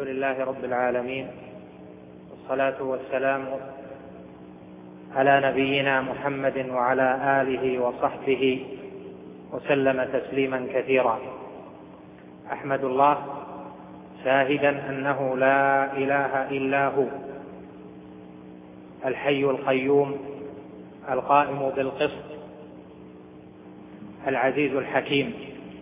لله رب العالمين، والصلاة والسلام على نبينا محمد وعلى آله وصحبه وسلم تسليما كثيرا. أحمد الله شاهدا أنه لا إله إلا هو الحي القيوم القائم بالقسط العزيز الحكيم،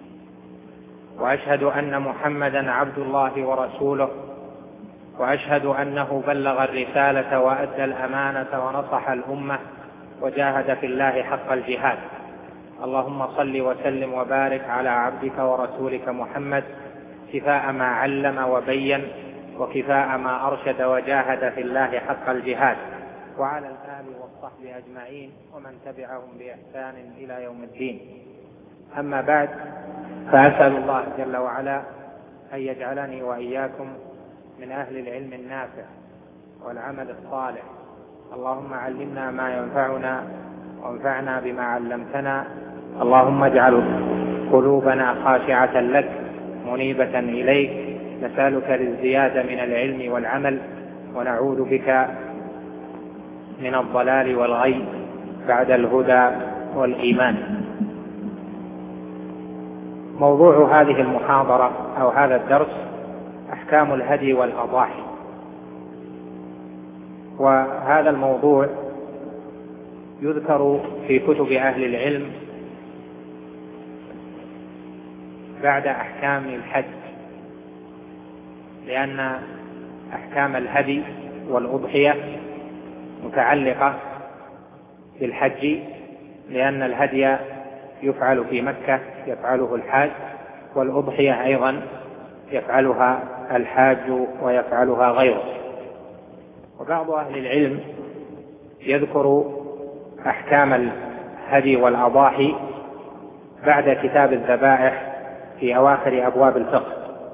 وأشهد أن محمدا عبد الله ورسوله، وأشهد أنه بلغ الرسالة وأدى الأمانة ونصح الأمة وجاهد في الله حق الجهاد. اللهم صل وسلم وبارك على عبدك ورسولك محمد كفاء ما علم وبين وكفاء ما أرشد وجاهد في الله حق الجهاد، وعلى الآل والصحب أجمعين ومن تبعهم بإحسان إلى يوم الدين. أما بعد، فأسأل الله جل وعلا أن يجعلني وإياكم من أهل العلم النافع والعمل الصالح. اللهم علمنا ما ينفعنا وانفعنا بما علمتنا. اللهم اجعل قلوبنا خاشعة لك منيبة إليك. نسألك الزيادة من العلم والعمل، ونعوذ بك من الضلال والغي بعد الهدى والإيمان. موضوع هذه المحاضرة أو هذا الدرس أحكام الهدي والأضاحي، وهذا الموضوع يذكر في كتب أهل العلم بعد أحكام الحج، لأن أحكام الهدي والأضحية متعلقة بالحج، لأن الهدي يفعل في مكة يفعله الحاج، والأضحية أيضا يفعلها الحاج ويفعلها غيره. وبعض أهل العلم يذكر أحكام الهدي والأضاحي بعد كتاب الذبائح في أواخر أبواب الفقه،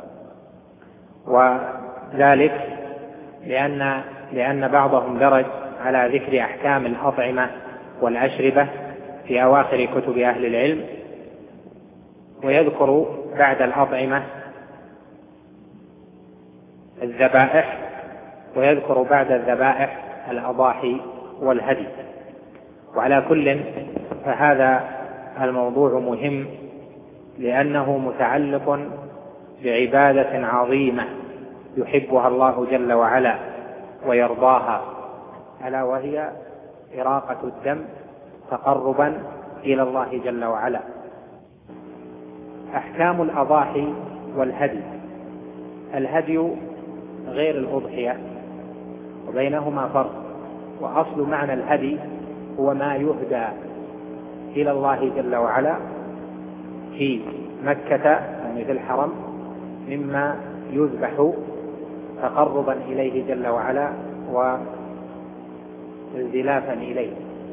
وذلك لأن بعضهم درج على ذكر أحكام الأطعمة والأشربة في أواخر كتب أهل العلم، ويذكر بعد الأطعمة الذبائح، ويذكر بعد الذبائح الأضاحي والهدي. وعلى كل فهذا الموضوع مهم، لأنه متعلق بعبادة عظيمة يحبها الله جل وعلا ويرضاها، ألا وهي إراقة الدم تقربا إلى الله جل وعلا. أحكام الأضاحي والهدي: الهدي غير الأضحية، وبينهما فرق. وأصل معنى الهدي هو ما يهدى إلى الله جل وعلا في مكة، يعني في الحرم، مما يذبح تقربا إليه جل وعلا وانزلافا إليه.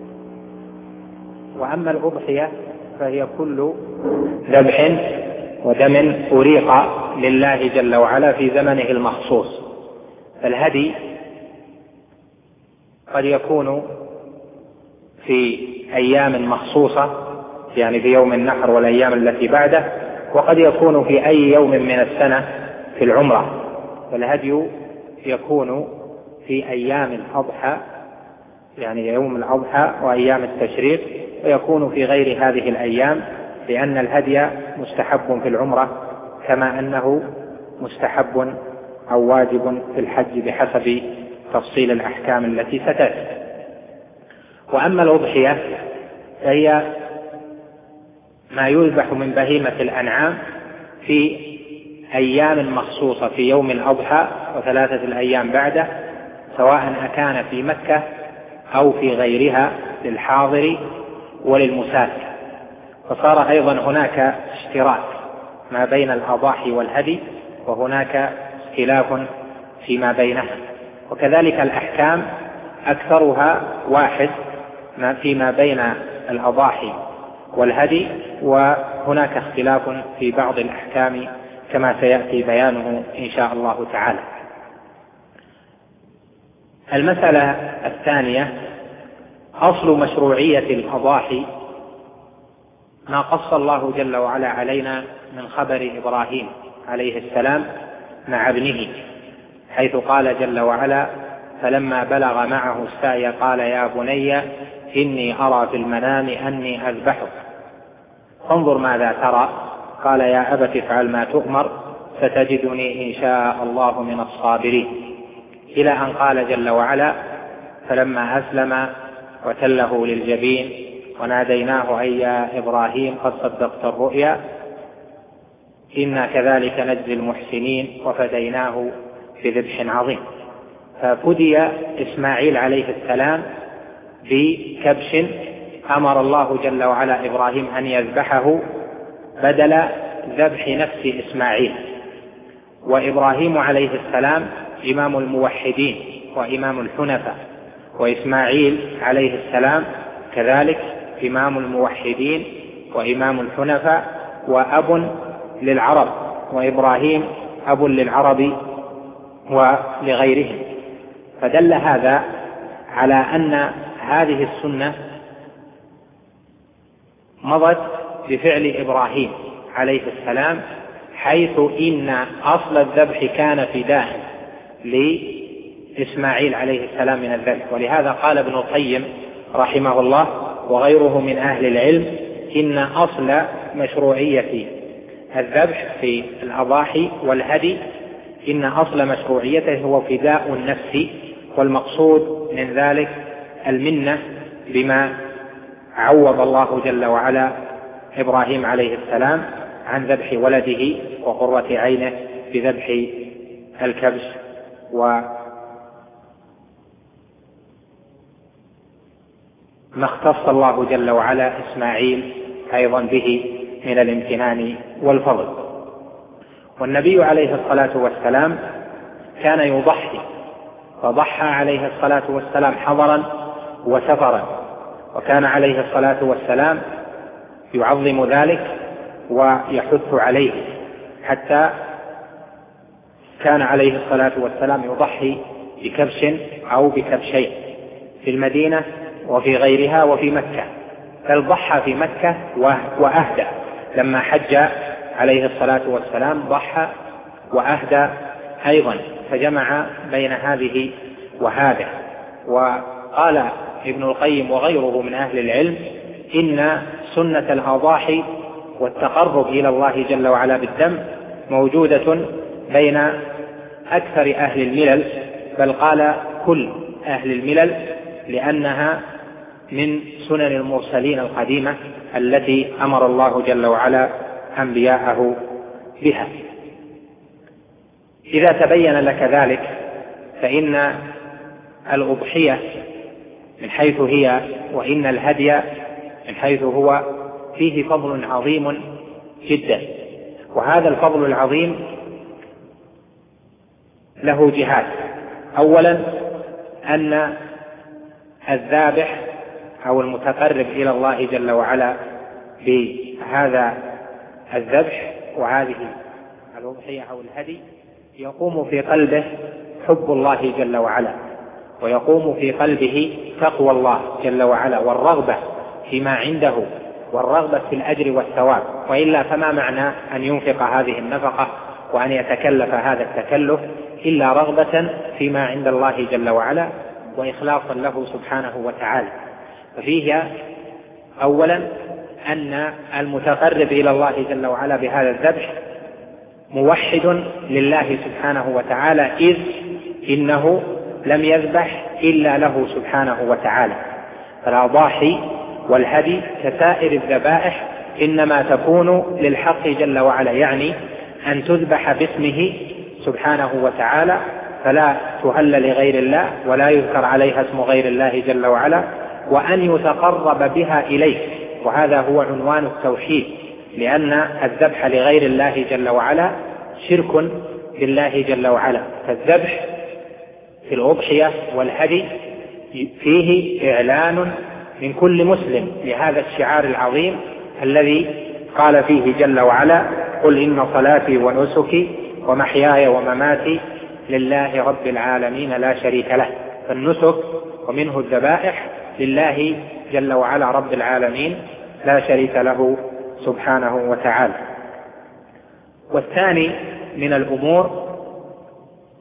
وأما الأضحية فهي كل ذبح ودم أريق لله جل وعلا في زمنه المخصوص. الهدي قد يكون في أيام مخصوصة، يعني في يوم النحر والأيام التي بعده، وقد يكون في أي يوم من السنة في العمرة. فالهدي يكون في أيام الأضحى، يعني يوم الأضحى وأيام التشريق، ويكون في غير هذه الأيام، لأن الهدي مستحب في العمرة كما أنه مستحب أو واجب في الحج بحسب تفصيل الأحكام التي ستأتي. وأما الأضحية فهي ما يذبح من بهيمة الأنعام في أيام مخصوصة، في يوم الأضحى وثلاثة الأيام بعده، سواء أكان في مكة أو في غيرها للحاضر وللمسافر. فصار أيضا هناك اشتراك ما بين الأضاحي والهدي، وهناك اختلاف فيما بينها. وكذلك الأحكام أكثرها واحد فيما بين الأضاحي والهدي، وهناك اختلاف في بعض الأحكام كما سيأتي بيانه إن شاء الله تعالى. المسألة الثانية: أصل مشروعية الأضاحي ما قص الله جل وعلا علينا من خبر إبراهيم عليه السلام مع ابنه، حيث قال جل وعلا: فلما بلغ معه السعي قال يا بني إني أرى في المنام أني أذبحك فانظر ماذا ترى؟ قال يا أبت افعل ما تؤمر ستجدني إن شاء الله من الصابرين، إلى أن قال جل وعلا: فلما أسلم وتله للجبين وناديناه أي يا إبراهيم قد صدقت الرؤيا إنا كذلك نجزي المحسنين وفديناه بذبح عظيم. ففدي إسماعيل عليه السلام بكبش أمر الله جل وعلا إبراهيم أن يذبحه بدل ذبح نفس إسماعيل. وإبراهيم عليه السلام إمام الموحدين وإمام الحنفاء، وإسماعيل عليه السلام كذلك إمام الموحدين وإمام الحنفاء وأب للعرب، وإبراهيم أب للعرب ولغيرهم. فدل هذا على أن هذه السنة مضت بفعل إبراهيم عليه السلام، حيث إن أصل الذبح كان فداء لإسماعيل عليه السلام من الذبح. ولهذا قال ابن القيم رحمه الله وغيره من أهل العلم إن أصل مشروعية الذبح في الأضاحي والهدي إن أصل مشروعيته هو فداء النفس، والمقصود من ذلك المنة بما عوض الله جل وعلا إبراهيم عليه السلام عن ذبح ولده وقرة عينه بذبح الكبش وما اختص الله جل وعلا إسماعيل أيضا به من الامتنان والفضل. والنبي عليه الصلاة والسلام كان يضحي، فضحى عليه الصلاة والسلام حضرا وسفرا، وكان عليه الصلاة والسلام يعظم ذلك ويحث عليه، حتى كان عليه الصلاة والسلام يضحي بكبش أو بكبشين في المدينة وفي غيرها وفي مكة، بل ضحى في مكة وأهدى لما حج عليه الصلاة والسلام، ضحى وأهدى أيضا، فجمع بين هذه وهذا. وقال ابن القيم وغيره من أهل العلم إن سنة الأضاحي والتقرب إلى الله جل وعلا بالدم موجودة بين أكثر أهل الملل، بل قال كل أهل الملل، لأنها من سنن المرسلين القديمة التي أمر الله جل وعلا أنبياءه بها. إذا تبين لك ذلك فإن الأضحية من حيث هي وإن الهدي من حيث هو فيه فضل عظيم جدا، وهذا الفضل العظيم له جهات. أولا أن الذابح أو المتقرب إلى الله جل وعلا بهذا الذبح وهذه الأضحية أو الهدي يقوم في قلبه حب الله جل وعلا، ويقوم في قلبه تقوى الله جل وعلا والرغبة فيما عنده والرغبة في الأجر والثواب، وإلا فما معنى أن ينفق هذه النفقة وأن يتكلف هذا التكلف إلا رغبة فيما عند الله جل وعلا وإخلاصا له سبحانه وتعالى. ففيه أولا أن المتقرب إلى الله جل وعلا بهذا الذبح موحد لله سبحانه وتعالى، إذ إنه لم يذبح إلا له سبحانه وتعالى. فالأضاحي والهدي كسائر الذبائح إنما تكون للحق جل وعلا، يعني أن تذبح باسمه سبحانه وتعالى، فلا تهل لغير الله ولا يذكر عليها اسم غير الله جل وعلا، وأن يتقرب بها إليه، وهذا هو عنوان التوحيد، لأن الذبح لغير الله جل وعلا شرك بالله جل وعلا. فالذبح في الأضحية والهدي فيه إعلان من كل مسلم لهذا الشعار العظيم الذي قال فيه جل وعلا: قل إن صلاتي ونسكي ومحياي ومماتي لله رب العالمين لا شريك له. فالنسك ومنه الذبائح لله جل وعلا رب العالمين لا شريك له سبحانه وتعالى. والثاني من الأمور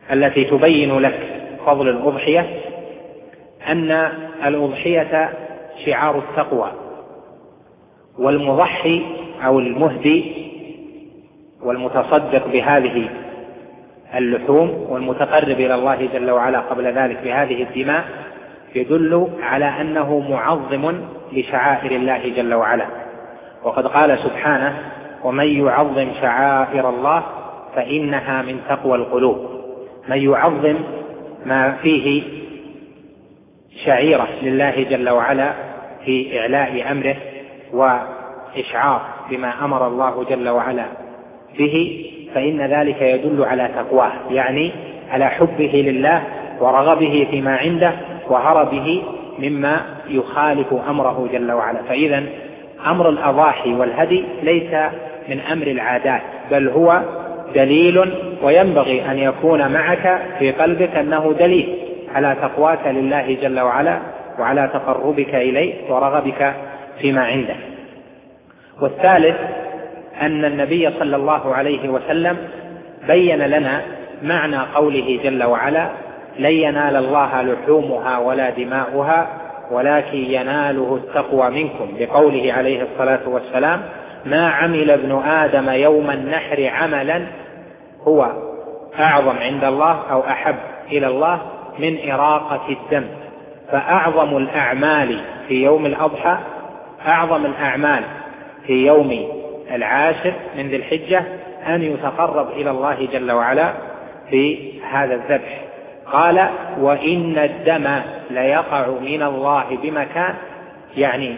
التي تبين لك فضل الأضحية أن الأضحية شعار التقوى، والمضحي أو المهدي والمتصدق بهذه اللحوم والمتقرب إلى الله جل وعلا قبل ذلك بهذه الدماء يدل على أنه معظم لشعائر الله جل وعلا. وقد قال سبحانه: ومن يعظم شعائر الله فإنها من تقوى القلوب. من يعظم ما فيه شعيرة لله جل وعلا في إعلاء أمره وإشعار بما أمر الله جل وعلا به، فإن ذلك يدل على تقواه، يعني على حبه لله ورغبه فيما عنده وهربه مما يخالف أمره جل وعلا. فإذا أمر الأضاحي والهدي ليس من أمر العادات، بل هو دليل، وينبغي أن يكون معك في قلبك أنه دليل على تقواك لله جل وعلا وعلى تقربك إليه ورغبك فيما عنده. والثالث أن النبي صلى الله عليه وسلم بين لنا معنى قوله جل وعلا: لن ينال الله لحومها ولا دماؤها ولكن يناله التقوى منكم، بقوله عليه الصلاة والسلام: ما عمل ابن آدم يوم النحر عملا هو أعظم عند الله أو أحب إلى الله من إراقة الدم. فأعظم الأعمال في يوم الأضحى، أعظم الأعمال في يوم العاشر من ذي الحجة أن يتقرب إلى الله جل وعلا في هذا الذبح. قال: وإن الدم ليقع من الله بمكان، يعني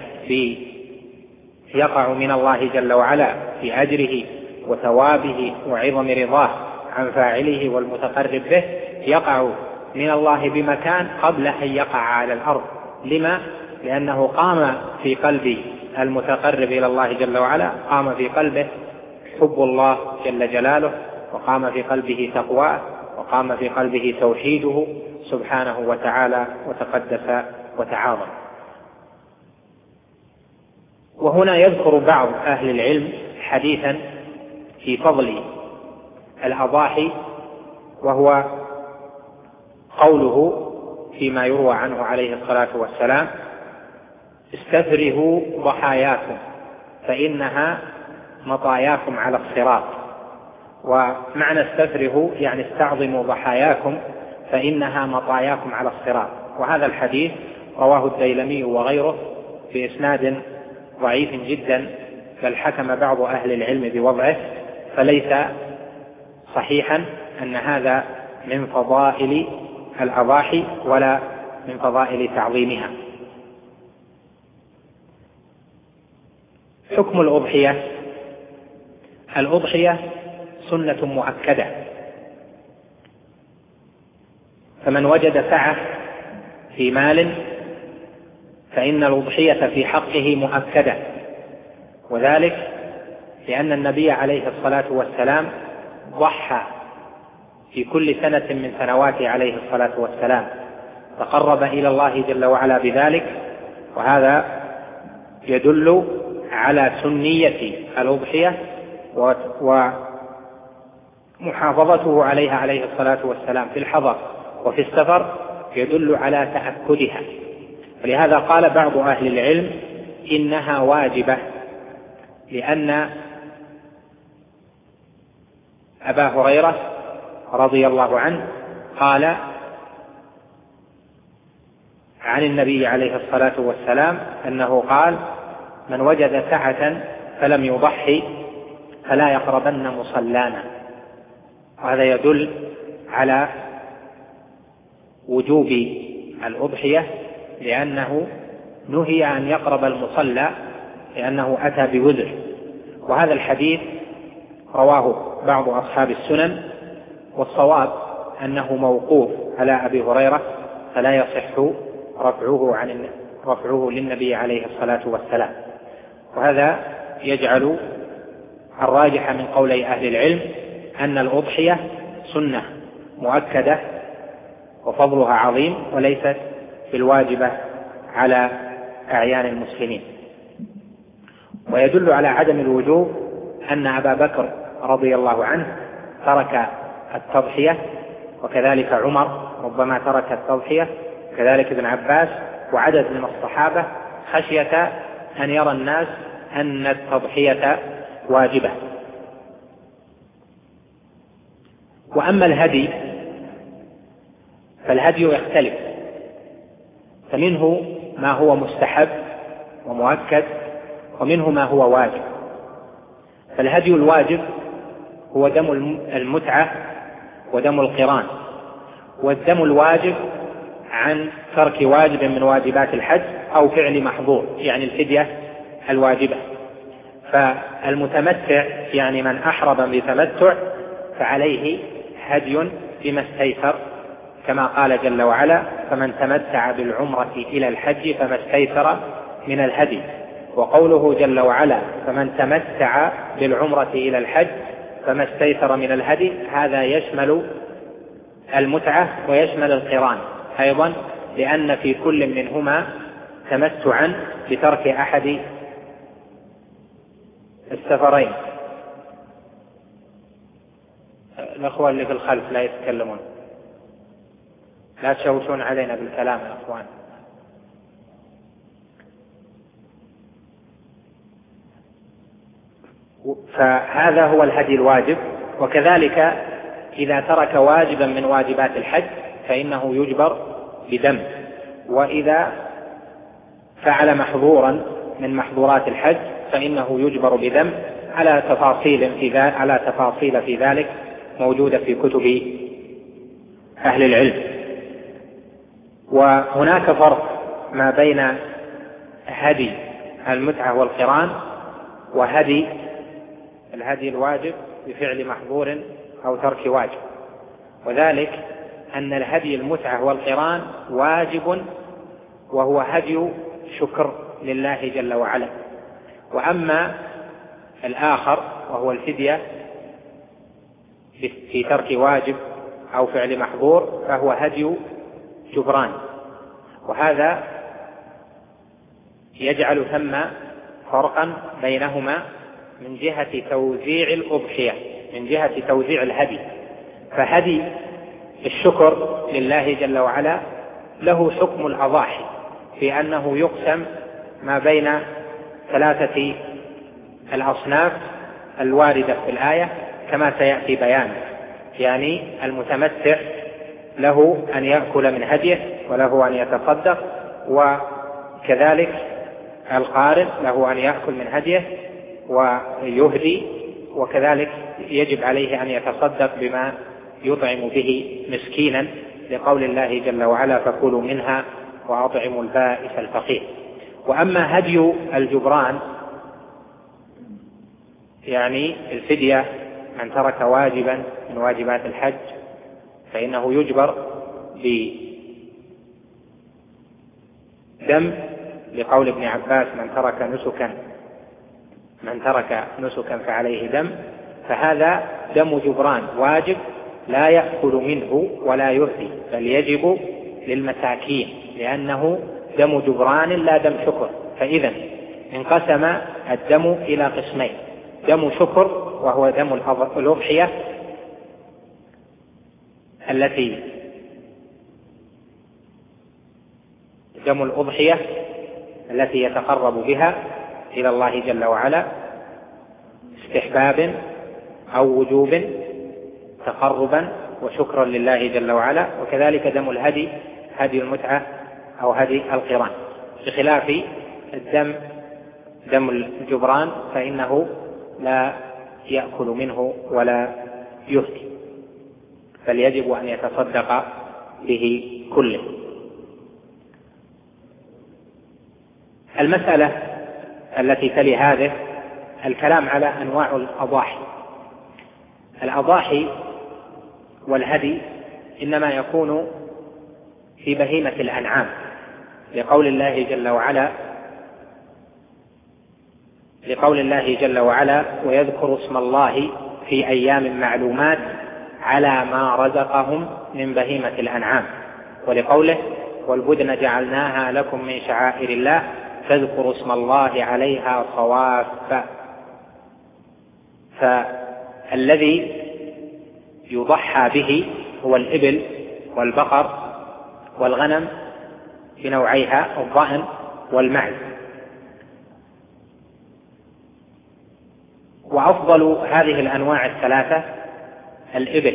يقع من الله جل وعلا في أجره وثوابه وعظم رضاه عن فاعله والمتقرب به، يقع من الله بمكان قبل أن يقع على الأرض. لما؟ لأنه قام في قلب المتقرب إلى الله جل وعلا، قام في قلبه حب الله جل جلاله، وقام في قلبه تقواه، وقام في قلبه توحيده سبحانه وتعالى وتقدس وتعاظم. وهنا يذكر بعض أهل العلم حديثا في فضل الأضاحي، وهو قوله فيما يروى عنه عليه الصلاة والسلام: استفرغوا ضحاياكم فإنها مطاياكم على الصراط. ومعنى استفرغوا يعني استعظموا ضحاياكم فإنها مطاياكم على الصراط. وهذا الحديث رواه الديلمي وغيره بإسناد ضعيف جدا، بل حكم بعض أهل العلم بوضعه، فليس صحيحا أن هذا من فضائل الأضاحي ولا من فضائل تعظيمها. حكم الأضحية: الأضحية سنة مؤكدة، فمن وجد سعة في مال فإن الأضحية في حقه مؤكدة، وذلك لأن النبي عليه الصلاة والسلام ضحى في كل سنة من سنواته عليه الصلاة والسلام، تقرب إلى الله جل وعلا بذلك، وهذا يدل على سنية الأضحية ومحافظته عليها عليه الصلاة والسلام في الحضر وفي السفر يدل على تأكدها. ولهذا قال بعض أهل العلم إنها واجبة، لأن أبا هريرة رضي الله عنه قال عن النبي عليه الصلاة والسلام أنه قال: من وجد سعة فلم يضحي فلا يقربن مصلانا. وهذا يدل على وجوب الأضحية، لأنه نهي أن يقرب المصلى لأنه أتى بوزر. وهذا الحديث رواه بعض أصحاب السنن، والصواب أنه موقوف على أبي هريرة، فلا يصح رفعه للنبي عليه الصلاة والسلام. وهذا يجعل الراجح من قولي أهل العلم أن الأضحية سنة مؤكدة وفضلها عظيم، وليست بالواجبة على أعيان المسلمين. ويدل على عدم الوجوب أن أبا بكر رضي الله عنه ترك التضحية وكذلك عمر ربما ترك التضحية، وكذلك ابن عباس وعدد من الصحابة خشية أن يرى الناس أن التضحية واجبة. وأما الهدي فالهدي يختلف، فمنه ما هو مستحب ومؤكد، ومنه ما هو واجب. فالهدي الواجب هو دم المتعة ودم القران، والدم الواجب عن ترك واجب من واجبات الحج أو فعل محظور، يعني الفدية الواجبة. فالمتمتع يعني من أحرم بتمتع فعليه هدي بما استيسر، كما قال جل وعلا: فمن تمتع بالعمرة إلى الحج فما استيسر من الهدي. وقوله جل وعلا: فمن تمتع بالعمرة إلى الحج فما استيسر من الهدي، هذا يشمل المتعة ويشمل القران أيضا، لأن في كل منهما تمتعا بترك أحد السفرين. الأخوة اللي في الخلف لا يتكلمون، لا تشوشون علينا بالكلام يا أخوان. فهذا هو الهدي الواجب. وكذلك إذا ترك واجبا من واجبات الحج فإنه يجبر بدم، وإذا فعل محظورا من محظورات الحج فإنه يجبر بدم، على تفاصيل في ذلك موجودة في كتب أهل العلم. وهناك فرق ما بين هدي المتعة والقران وهدي الهدي الواجب بفعل محظور أو ترك واجب، وذلك أن الهدي المتعة والقران واجب، وهو هدي شكر لله جل وعلا. وأما الآخر وهو الفدية في ترك واجب أو فعل محظور فهو هدي جبران، وهذا يجعل ثم فرقا بينهما من جهة توزيع الأضحية، من جهة توزيع الهدي. فهدي الشكر لله جل وعلا له حكم الأضاحي في أنه يقسم ما بين ثلاثة الأصناف الواردة في الآية كما سيأتي بيانه، يعني المتمتع له أن يأكل من هديه وله أن يتصدق، وكذلك القارن له أن يأكل من هديه ويهدي، وكذلك يجب عليه أن يتصدق بما يطعم به مسكينا، لقول الله جل وعلا: فكلوا منها وأطعموا البائس الفقير. وأما هدي الجبران يعني الفدية، من ترك واجبا من واجبات الحج فإنه يجبر بدم، لقول ابن عباس: من ترك نسكا فعليه دم. فهذا دم جبران واجب لا يأكل منه ولا يهدي، بل يجب للمساكين، لأنه دم جبران لا دم شكر. فإذا انقسم الدم إلى قسمين: دم شكر وهو دم الأضحية التي يتقرب بها إلى الله جل وعلا استحبابا أو وجوب، تقربا وشكرا لله جل وعلا. وكذلك دم الهدي، هدي المتعة أو هدي القران، بخلاف دم الجبران فإنه لا يأكل منه ولا يهدي، بل يجب أن يتصدق به كله. المسألة التي تلي هذه الكلام على أنواع الأضاحي والهدي إنما يكون في بهيمة الأنعام، لقول الله جل وعلا: ويذكر اسم الله في أيام معلومات على ما رزقهم من بهيمة الأنعام، ولقوله: والبدن جعلناها لكم من شعائر الله فاذكروا اسم الله عليها صواف. فالذي يضحى به هو الإبل والبقر والغنم بنوعيها الضأن والمعز. وأفضل هذه الأنواع الثلاثة الإبل،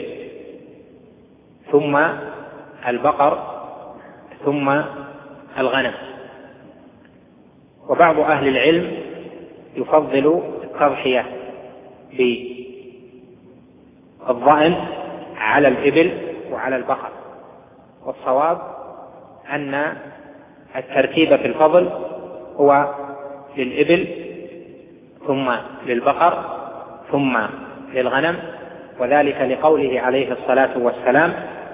ثم البقر، ثم الغنم. وبعض أهل العلم يفضل التضحية بالضأن على الإبل وعلى البقر، والصواب أن الترتيب في الفضل هو للإبل ثم للبقر ثم للغنم، وذلك لقوله عليه الصلاة والسلام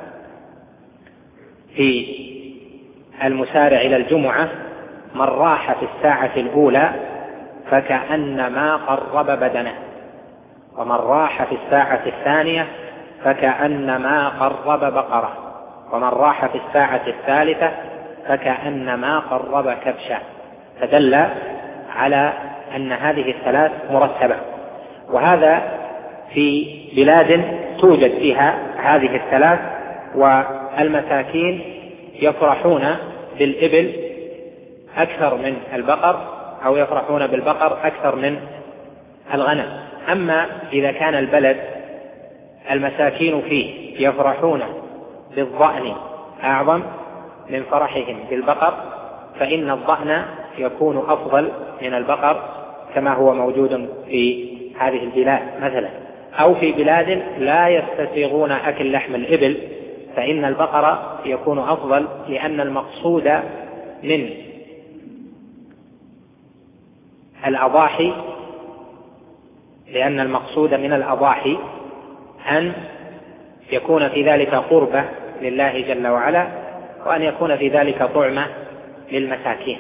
في المسارع إلى الجمعة: من راح في الساعة الأولى فكأنما قرب بدنه، ومن راح في الساعة الثانية فكأنما قرب بقرة، ومن راح في الساعة الثالثة فكأنما قرب كبشا. فدل على أن هذه الثلاث مرتبة، وهذا في بلاد توجد فيها هذه الثلاث، والمساكين يفرحون بالإبل أكثر من البقر، أو يفرحون بالبقر أكثر من الغنم. أما إذا كان البلد المساكين فيه يفرحون بالضأن أعظم من فرحهم بالبقر، فإن الضأن يكون أفضل من البقر، كما هو موجود في هذه البلاد مثلا. أو في بلاد لا يستسيغون أكل لحم الإبل، فإن البقر يكون أفضل، لأن المقصود من الأضاحي أن يكون في ذلك قربة لله جل وعلا، وأن يكون في ذلك طعمة للمساكين.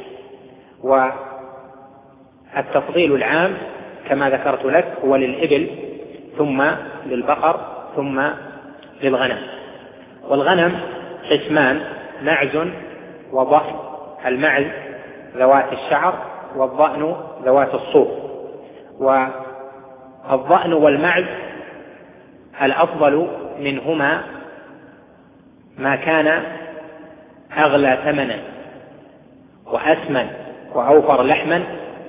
والتفضيل العام كما ذكرت لك هو للإبل ثم للبقر ثم للغنم. والغنم قسمان: معز وضأن. المعز ذوات الشعر، والضأن ذوات الصوف. والضأن والمعز الأفضل منهما ما كان أغلى ثمنا وأسمن وأوفر لحما،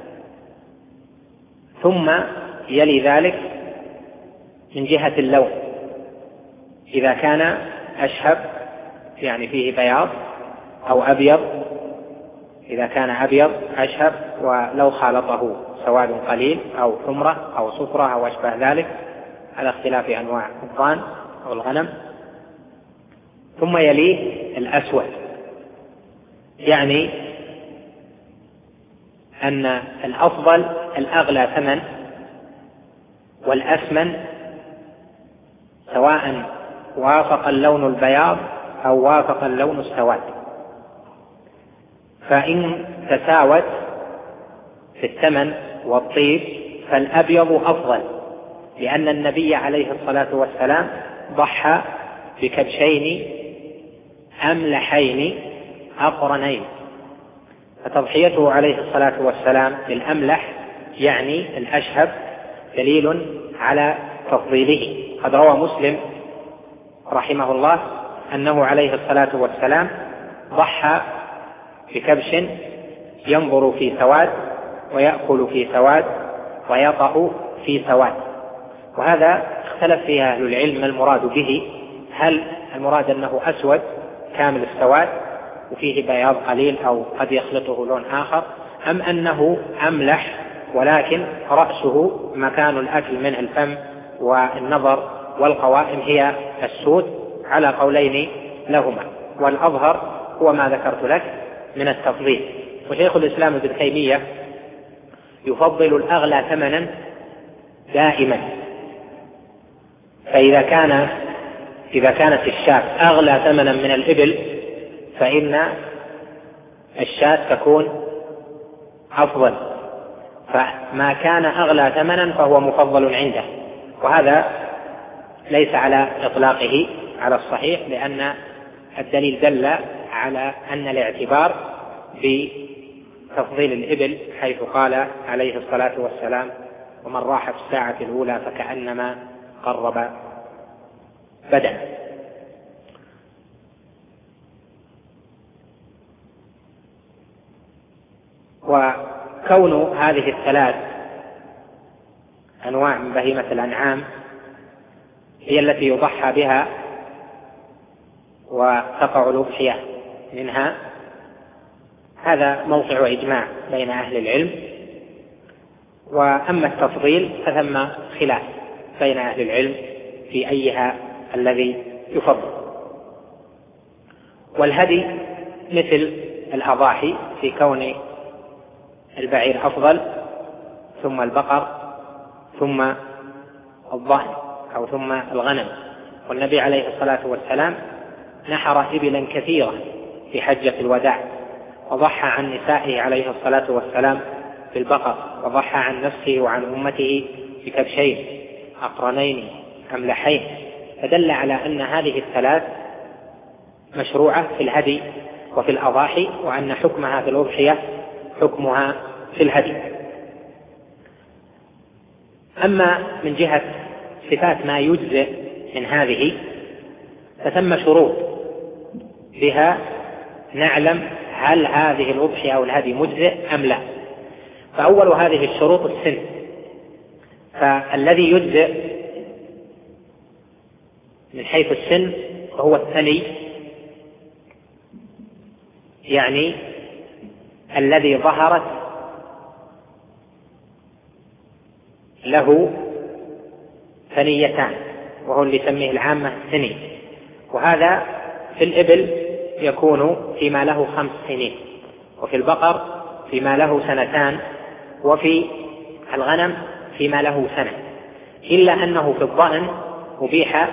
ثم يلي ذلك من جهة اللون، إذا كان أشهب يعني فيه بياض، أو أبيض إذا كان أبيض أشهب ولو خالطه سواد قليل أو حمرة أو صفرة أو أشبه ذلك، على اختلاف أنواع الضأن أو الغنم. ثم يليه الأسود، يعني أن الأفضل الأغلى ثمن والأسمن، سواء وافق اللون البياض أو وافق اللون السواد. فإن تساوت في الثمن والطيب فالأبيض أفضل، لأن النبي عليه الصلاة والسلام ضحى بكبشين أملحين أقرنين، فتضحيته عليه الصلاة والسلام بالأملح يعني الأشهب دليل على تفضيله. قد روى مسلم رحمه الله أنه عليه الصلاة والسلام ضحى بكبش ينظر في سواد ويأكل في سواد ويطأ في سواد. وهذا اختلف فيه أهل العلم ما المراد به، هل المراد أنه أسود كامل السواد وفيه بياض قليل أو قد يخلطه لون آخر، أم أنه أملح ولكن رأسه مكان الأكل منه الفم والنظر والقوائم هي السود، على قولين لهما. والأظهر هو ما ذكرت لك من التفضيل. وشيخ الإسلام ابن تيمية يفضل الأغلى ثمنا دائما، فإذا كانت الشاة أغلى ثمنا من الإبل فإن الشاة تكون أفضل، فما كان أغلى ثمنا فهو مفضل عنده. وهذا ليس على إطلاقه على الصحيح، لأن الدليل دل على أن الاعتبار بتفضيل الإبل، حيث قال عليه الصلاة والسلام: ومن راح في الساعة الأولى فكأنما قرب بدنه. وكون هذه الثلاث أنواع من بهيمة الأنعام هي التي يضحى بها وتقع الأضحية منها، هذا موقع إجماع بين أهل العلم. وأما التفضيل فثم خلاف بين أهل العلم في أيها الذي يفضل. والهدي مثل الأضاحي في كون البعير أفضل، ثم البقر، ثم الضأن أو ثم الغنم. والنبي عليه الصلاة والسلام نحر إبلا كثيرة في حجة الوداع، وضحى عن نسائه عليه الصلاة والسلام بالبقر، وضحى عن نفسه وعن أمته بكبشين أقرنين أملحين، فدل على أن هذه الثلاث مشروعة في الهدي وفي الأضاحي، وأن حكمها في الأضحية حكمها في الهدي. أما من جهة صفات ما يجزئ من هذه فثم شروط بها نعلم هل هذه الأضحية أو الهدي مجزئ أم لا. فأول هذه الشروط السن، فالذي يجزئ من حيث السن هو الثني، يعني الذي ظهرت له ثنيتان، وهو اللي يسميه العامة الثني. وهذا في الإبل يكون فيما له 5 سنين، وفي البقر فيما له 2 سنين، وفي الغنم فيما له 1 سنة، إلا أنه في الضأن أبيح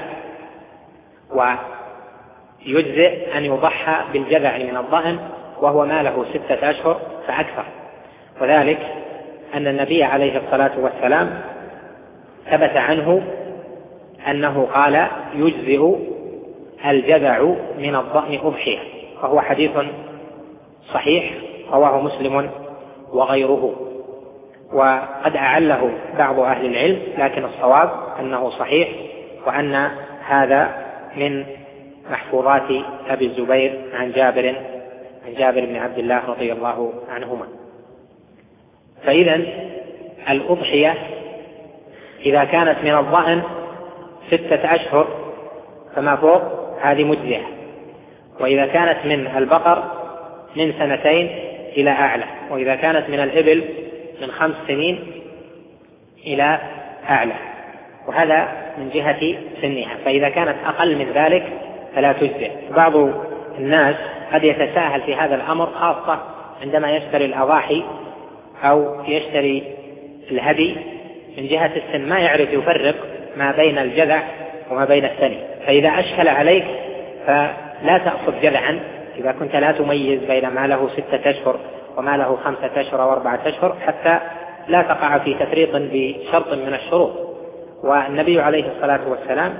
ويجزئ أن يضحى بالجذع من الضأن وهو ما له 6 أشهر فأكثر. وذلك أن النبي عليه الصلاة والسلام ثبت عنه أنه قال يجزئ الجذع من الضأن أضحية، وهو حديث صحيح رواه مسلم وغيره. وقد أعله بعض أهل العلم، لكن الصواب أنه صحيح، وأن هذا من محفوظات أبي الزبير عن جابر بن عبد الله رضي الله عنهما. فإذا الأضحية إذا كانت من الضأن 6 أشهر فما فوق هذه مجزئة، وإذا كانت من البقر من 2 إلى أعلى، وإذا كانت من الإبل من 5 سنين إلى أعلى، وهذا من جهة سنها. فإذا كانت أقل من ذلك فلا تجزئ. بعض الناس قد يتساهل في هذا الأمر، خاصة عندما يشتري الأضاحي أو يشتري الهدي من جهة السن، ما يعرف يفرق ما بين الجذع وما بين الثني. فإذا أشكل عليك فلا تأخذ جذعا إذا كنت لا تميز بين ما له 6 أشهر وما له 5 أشهر أو 4 أشهر، حتى لا تقع في تفريط بشرط من الشروط. والنبي عليه الصلاة والسلام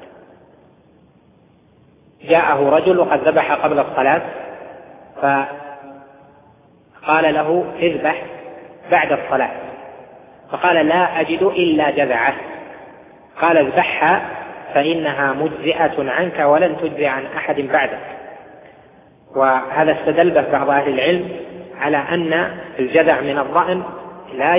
جاءه رجل وقد ذبح قبل الصلاة، فقال له اذبح بعد الصلاة، فقال لا أجد إلا جذعه. قال اذبحها فإنها مجزئة عنك ولن تجزئ عن أحد بعدك. وهذا استدل به بعض أهل العلم على أن الجذع من الضأن لا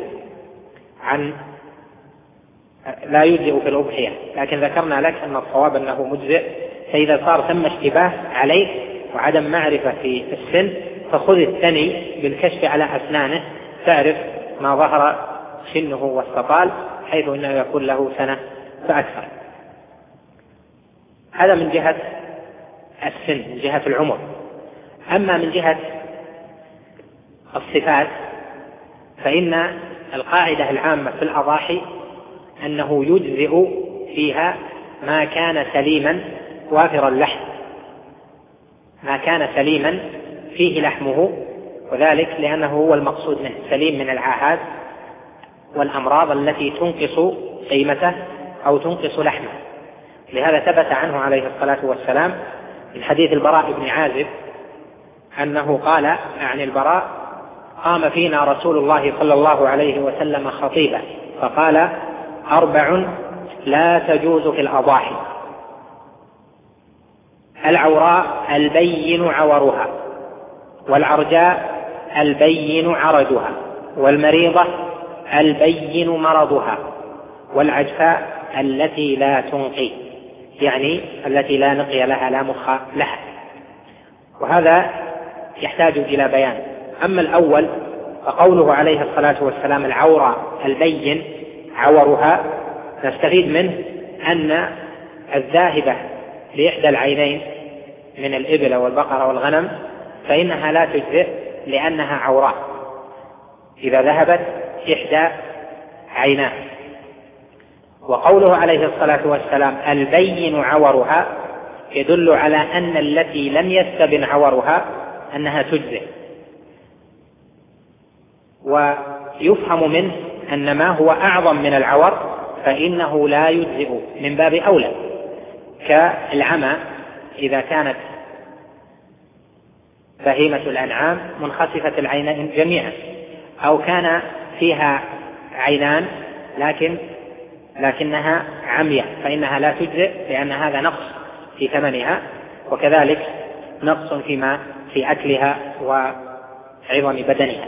يجزئ في الأضحية، لكن ذكرنا لك أن الصواب أنه مجزئ. فإذا صار ثم اشتباه عليك وعدم معرفة في السن، فخذ الثني بالكشف على أسنانه تعرف ما ظهر سنه واستطال، حيث أنه يكون له 1 سنة فأكثر. هذا من جهة السن، من جهة العمر. أما من جهة الصفات فإن القاعدة العامة في الأضاحي أنه يجزئ فيها ما كان سليما وافر اللحم، ما كان سليما فيه لحمه، وذلك لأنه هو المقصود منه سليم من العاهات والأمراض التي تنقص قيمته أو تنقص لحمه. لهذا ثبت عنه عليه الصلاة والسلام من حديث البراء بن عازب أنه قال عن البراء: قام فينا رسول الله صلى الله عليه وسلم خطيبا فقال: 4 لا تجوز في الأضاحي: العوراء البين عورها، والعرجاء البين عرجها، والمريضة البين مرضها، والعجفاء التي لا تنقي، يعني التي لا نقي لها لا مخ لها. وهذا يحتاج إلى بيان. أما الأول فقوله عليه الصلاة والسلام العورة البين عورها، نستفيد منه أن الذاهبة لإحدى العينين من الإبل والبقرة والغنم فإنها لا تجزئ لأنها عوراء إذا ذهبت إحدى عيناه. وقوله عليه الصلاة والسلام البين عورها يدل على أن التي لم يستبن عورها أنها تجزئ. ويفهم منه أن ما هو أعظم من العور فإنه لا يجزئ من باب أولى، كالعمى إذا كانت بهيمة الأنعام منخسفة العينين جميعا، أو كان فيها عينان لكنها عمية فإنها لا تجزئ، لأن هذا نقص في ثمنها، وكذلك نقص في أكلها وعظم بدنها.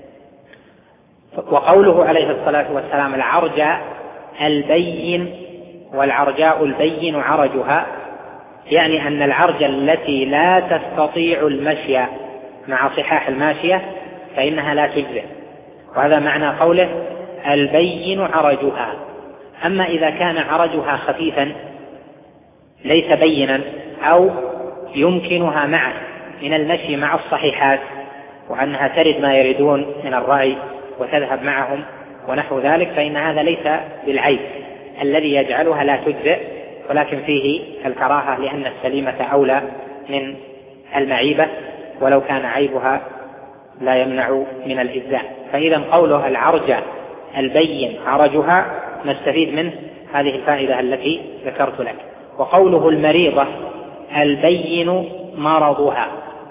وقوله عليه الصلاة والسلام العرجاء البين، والعرجاء البين عرجها، يعني أن العرج التي لا تستطيع المشي مع صحاح الماشية فإنها لا تجزئ، وهذا معنى قوله البين عرجها. أما إذا كان عرجها خفيفا ليس بينا أو يمكنها معه من المشي مع الصحيحات، وأنها ترد ما يردون من الرأي وتذهب معهم ونحو ذلك، فإن هذا ليس بالعيب الذي يجعلها لا تجزئ، ولكن فيه الكراهة لأن السليمة أولى من المعيبة ولو كان عيبها لا يمنع من الإجزاء. فإذا قوله العرجة البين عرجها نستفيد منه هذه الفائدة التي ذكرت لك. وقوله المريضة البين مرضها،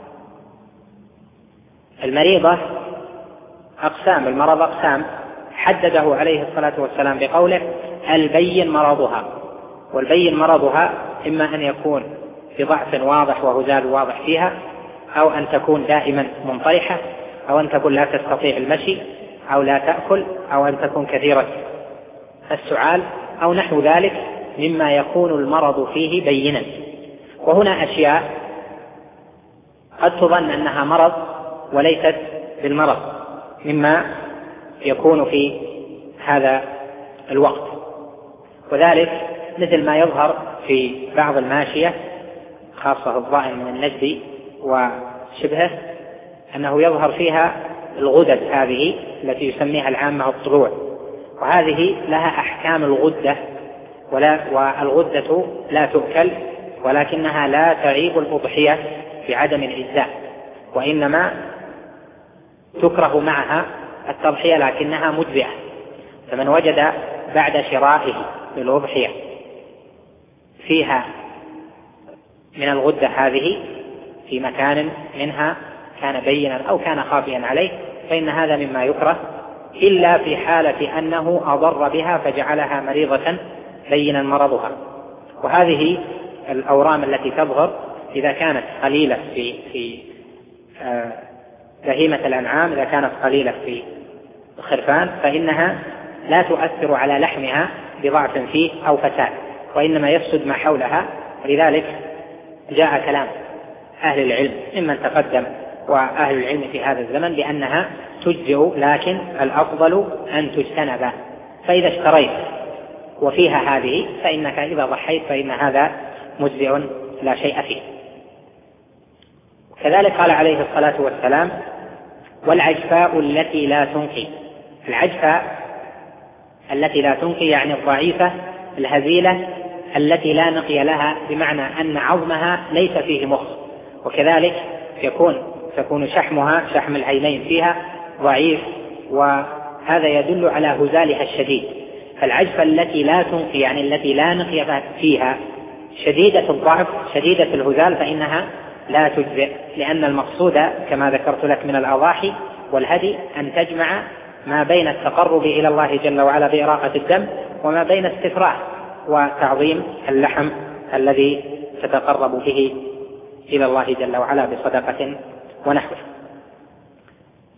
المريضة أقسام، المرض أقسام حدده عليه الصلاة والسلام بقوله البين مرضها. والبين مرضها إما أن يكون بضعف واضح وهزال واضح فيها، أو أن تكون دائما منطرحة، أو أن تكون لا تستطيع المشي، أو لا تأكل، أو أن تكون كثيرة السعال، أو نحو ذلك مما يكون المرض فيه بينا. وهنا أشياء قد تظن أنها مرض وليست بالمرض مما يكون في هذا الوقت، وذلك مثل ما يظهر في بعض الماشية خاصة الضائن من النجد وشبهه، أنه يظهر فيها الغدد هذه التي يسميها العامة الطلوع، وهذه لها أحكام الغدة، والغدة لا تؤكل، ولكنها لا تعيب الأضحية بعدم الإجزاء، وإنما تكره معها التضحية لكنها مجزئة. فمن وجد بعد شرائه للأضحية فيها من الغدة هذه في مكان منها كان بينا أو كان خافيا عليه فإن هذا مما يكره، إلا في حالة أنه أضر بها فجعلها مريضة بينا مرضها. وهذه الأورام التي تظهر إذا كانت قليلة في بهيمة الأنعام، إذا كانت قليلة في الخرفان فإنها لا تؤثر على لحمها بضعف فيه أو فساد، وإنما يفسد ما حولها. ولذلك جاء كلام أهل العلم ممن تقدم وأهل العلم في هذا الزمن بأنها تجزئ، لكن الأفضل أن تجتنب. فإذا اشتريت وفيها هذه فإنك إذا ضحيت فإن هذا مجزئ لا شيء فيه. كذلك قال عليه الصلاة والسلام والعجفاء التي لا تنقي. العجفاء التي لا تنقي يعني الضعيفة الهزيلة التي لا نقي لها، بمعنى أن عظمها ليس فيه مخ، وكذلك تكون شحمها شحم العينين فيها ضعيف، وهذا يدل على هزالها الشديد. فالعجفة التي لا تنقي يعني التي لا نقي فيها شديدة الضعف شديدة الهزال فإنها لا تجزئ، لأن المقصود كما ذكرت لك من الأضاحي والهدي أن تجمع ما بين التقرب إلى الله جل وعلا بإراقة الدم وما بين استفراغ وتعظيم اللحم الذي تتقرب به إلى الله جل وعلا بصدقة ونحوه.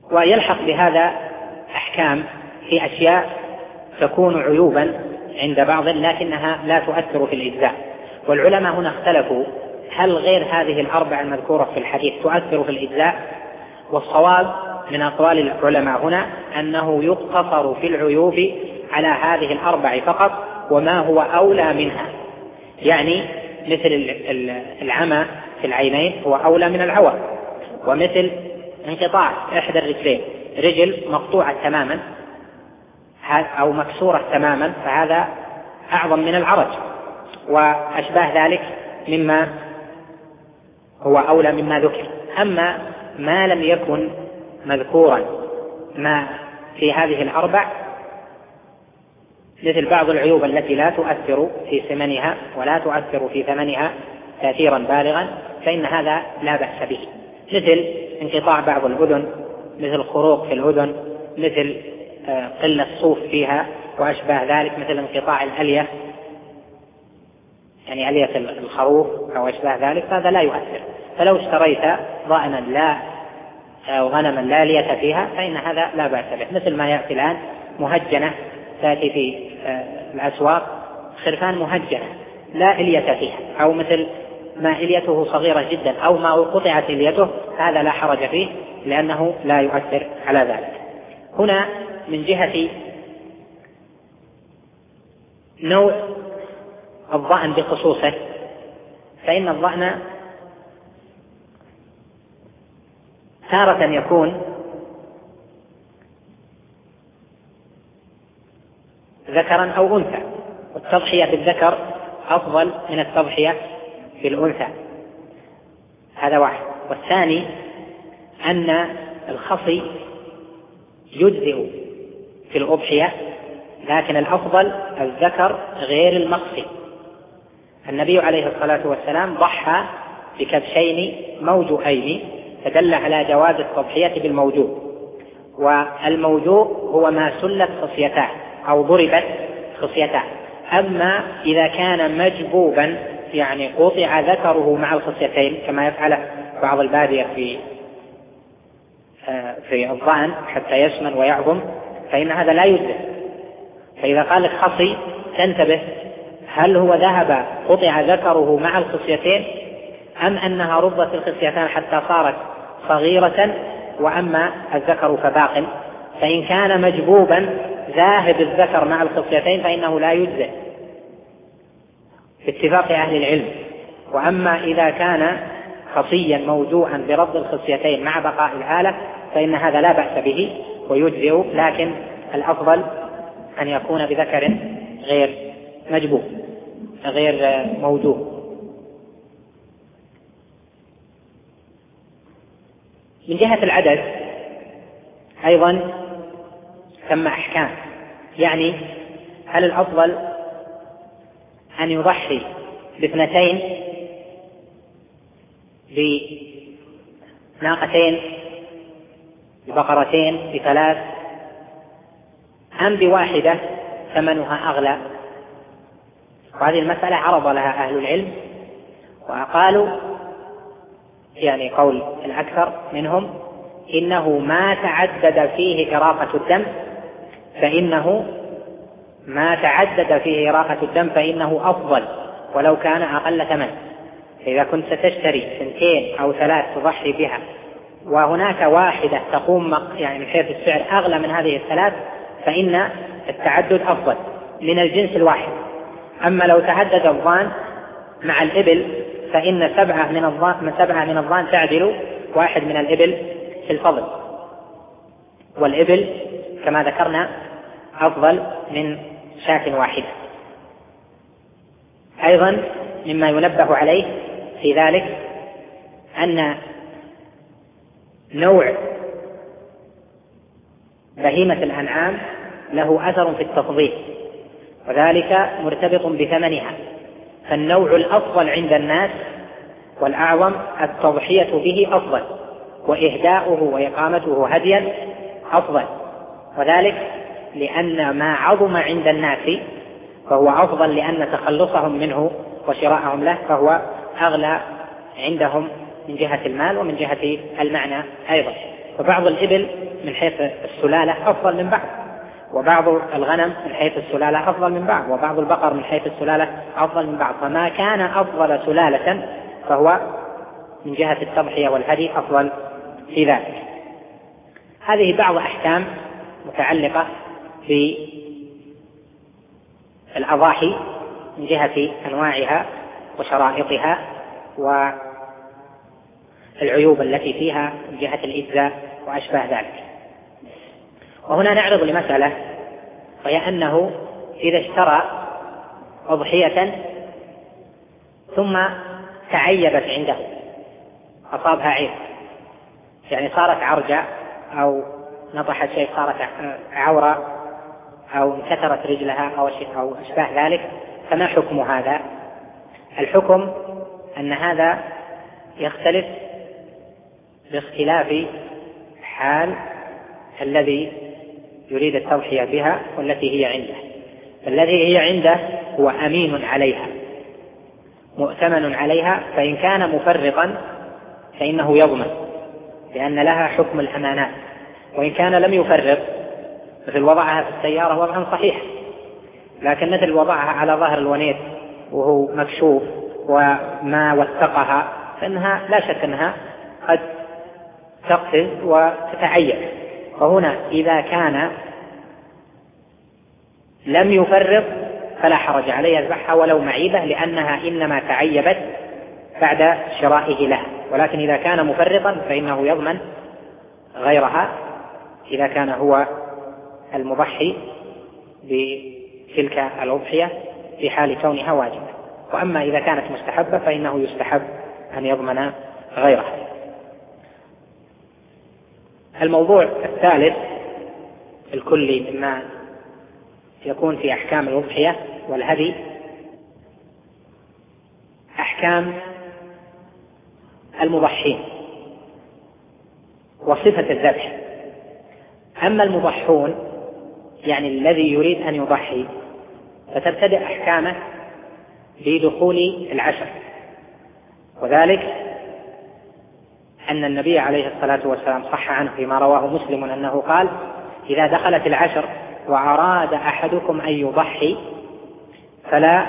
ويلحق بهذا أحكام في أشياء تكون عيوبا عند بعض لكنها لا تؤثر في الإجزاء. والعلماء هنا اختلفوا هل غير هذه الأربع المذكورة في الحديث تؤثر في الإجزاء؟ والصواب من أقوال العلماء هنا أنه يقتصر في العيوب على هذه الأربع فقط وما هو أولى منها، يعني مثل العمى في العينين هو أولى من العوى، ومثل انقطاع إحدى الرجلين، رجل مقطوعة تماما أو مكسورة تماما فهذا أعظم من العرج، وأشباه ذلك مما هو أولى مما ذكر. أما ما لم يكن مذكورا ما في هذه الأربع مثل بعض العيوب التي لا تؤثر في ثمنها ولا تؤثر في ثمنها تأثيرا بالغا فإن هذا لا بأس به، مثل انقطاع بعض الأذن، مثل خروق في الأذن، مثل قلة صوف فيها وأشباه ذلك، مثل انقطاع الألية يعني ألية الخروف أو أشباه ذلك هذا لا يؤثر. فلو اشتريت ضأنا لا أو غنما لا لية فيها فإن هذا لا بأس به، مثل ما يأتي الآن مهجنة تأتي في الأسواق خرفان مهجنة لا إلية فيها، أو مثل ما إليته صغيرة جدا أو ما قطعت إليته هذا لا حرج فيه لأنه لا يؤثر على ذلك. هنا من جهة نوع الضأن بخصوصه فإن الضأن تارة يكون ذكرا أو أنثى، والتضحية بالذكر أفضل من التضحية بالأنثى، هذا واحد. والثاني أن الخصي يجزئ في الأضحية لكن الأفضل الذكر غير المخصي. النبي عليه الصلاة والسلام ضحى بكبشين موجوئين فدل على جواز التضحية بالموجوء، والموجوء هو ما سلت خصيتاه أو ضربت خصيتاه. أما إذا كان مجبوبا يعني قطع ذكره مع الخصيتين كما يفعل بعض البادية في الضأن حتى يسمن ويعظم فإن هذا لا يجزئ. فإذا قال لك خصي تنتبه هل هو ذهب قطع ذكره مع الخصيتين أم أنها ربت الخصيتان حتى صارت صغيرة وأما الذكر فباق. فإن كان مجبوبا ذاهب الذكر مع الخصيتين فإنه لا يجزئ باتفاق أهل العلم. وأما إذا كان خصيا موجوعا بربط الخصيتين مع بقاء الآلة فإن هذا لا بأس به ويجزئ، لكن الأفضل أن يكون بذكر غير مجبوب غير موجوع. من جهة العدد أيضا ثم أحكام، يعني هل الأفضل أن يضحي باثنتين بناقتين ببقرتين بثلاث أم بواحدة ثمنها أغلى؟ وهذه المسألة عرض لها أهل العلم وقالوا يعني قول الأكثر منهم إنه ما تعدد فيه إراقة الدم فإنه أفضل ولو كان أقل ثمن. إذا كنت ستشتري 2 أو 3 تضحي بها وهناك واحدة تقوم يعني من حيث السعر أغلى من هذه ال3 فإن التعدد أفضل من الجنس الواحد. أما لو تعدد الضان مع الإبل فإن 7 من الضان تعدل 1 من الإبل في الفضل، والإبل كما ذكرنا أفضل من شاة واحدة. أيضا مما ينبه عليه في ذلك أن نوع بهيمة الأنعام له أثر في التفضيل وذلك مرتبط بثمنها، فالنوع الأفضل عند الناس والأعظم التضحية به أفضل وإهداؤه وإقامته هديا أفضل، وذلك لأن ما عظم عند الناس فهو أفضل لأن تخلصهم منه وشراءهم له فهو أغلى عندهم من جهة المال ومن جهة المعنى أيضا. وبعض الإبل من حيث السلالة أفضل من بعض، وبعض الغنم من حيث السلالة أفضل من بعض، وبعض البقر من حيث السلالة أفضل من بعض، فما كان أفضل سلالة فهو من جهة التضحية والهدي أفضل في ذلك. هذه بعض أحكام متعلقة بالأضاحي من جهة أنواعها وشرائطها والعيوب التي فيها من جهة الإجزاء وأشباه ذلك. وهنا نعرض لمسألة، وهي أنه إذا اشترى أضحية ثم تعيبت عنده، أصابها عيب، يعني صارت عرجة أو نطحت شيء، صارت عورة أو انكسرت رجلها أو أشباه ذلك، فما حكم هذا؟ الحكم أن هذا يختلف باختلاف حال الذي يريد التضحية بها والتي هي عنده. الذي هي عنده هو أمين عليها مؤتمن عليها، فإن كان مفرطا فإنه يضمن لأن لها حكم الأمانات، وإن كان لم يفرط مثل وضعها في السيارة وضعا صحيح، لكن مثل وضعها على ظهر الونيت وهو مكشوف وما وثقها فإنها لا شك أنها قد تقفز وتتعيب. فهنا إذا كان لم يفرط فلا حرج عليه يذبحها ولو معيبة، لأنها إنما تعيبت بعد شرائه لها، ولكن إذا كان مفرطا فإنه يضمن غيرها إذا كان هو المضحي بتلك الأضحية في حال كونها واجبة. وأما إذا كانت مستحبة فإنه يستحب أن يضمن غيرها. الموضوع الثالث الكلي مما يكون في أحكام الأضحية والهدي أحكام المضحين وصفة الذبح. أما المضحون يعني الذي يريد أن يضحي فتبتدئ أحكامه بدخول العشر، وذلك أن النبي عليه الصلاة والسلام صح عنه فيما رواه مسلم أنه قال: إذا دخلت العشر وأراد أحدكم أن يضحي فلا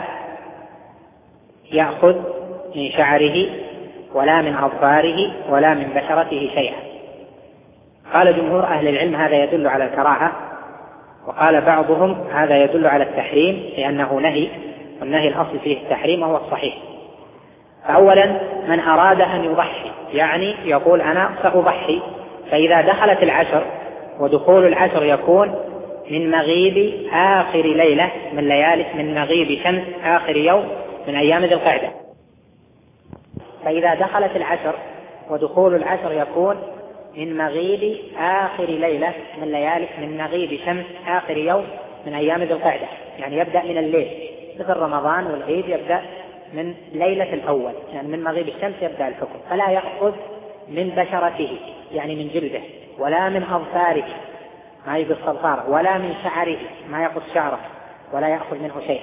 يأخذ من شعره ولا من أظفاره ولا من بشرته شيئا. قال جمهور أهل العلم هذا يدل على الكراهة، وقال بعضهم هذا يدل على التحريم لأنه نهي، والنهي الأصل فيه التحريم وهو الصحيح. فأولا من أراد أن يضحي يعني يقول أنا سأضحي، فإذا دخلت العشر، ودخول العشر يكون من مغيب آخر ليلة من مغيب شمس آخر يوم من أيام ذي القعدة. فإذا دخلت العشر ودخول العشر يكون من مغيب آخر ليلة من مغيب شمس آخر يوم من أيام ذي القعدة، يعني يبدأ من الليل، مثل رمضان والعيد يبدأ من ليلة الأول، يعني من مغيب الشمس يبدأ الحكم. فلا يأخذ من بشرته يعني من جلده، ولا من أظفاره ما يقص أظفاره، ولا من شعره ما يقص شعره، ولا يأخذ منه شيئا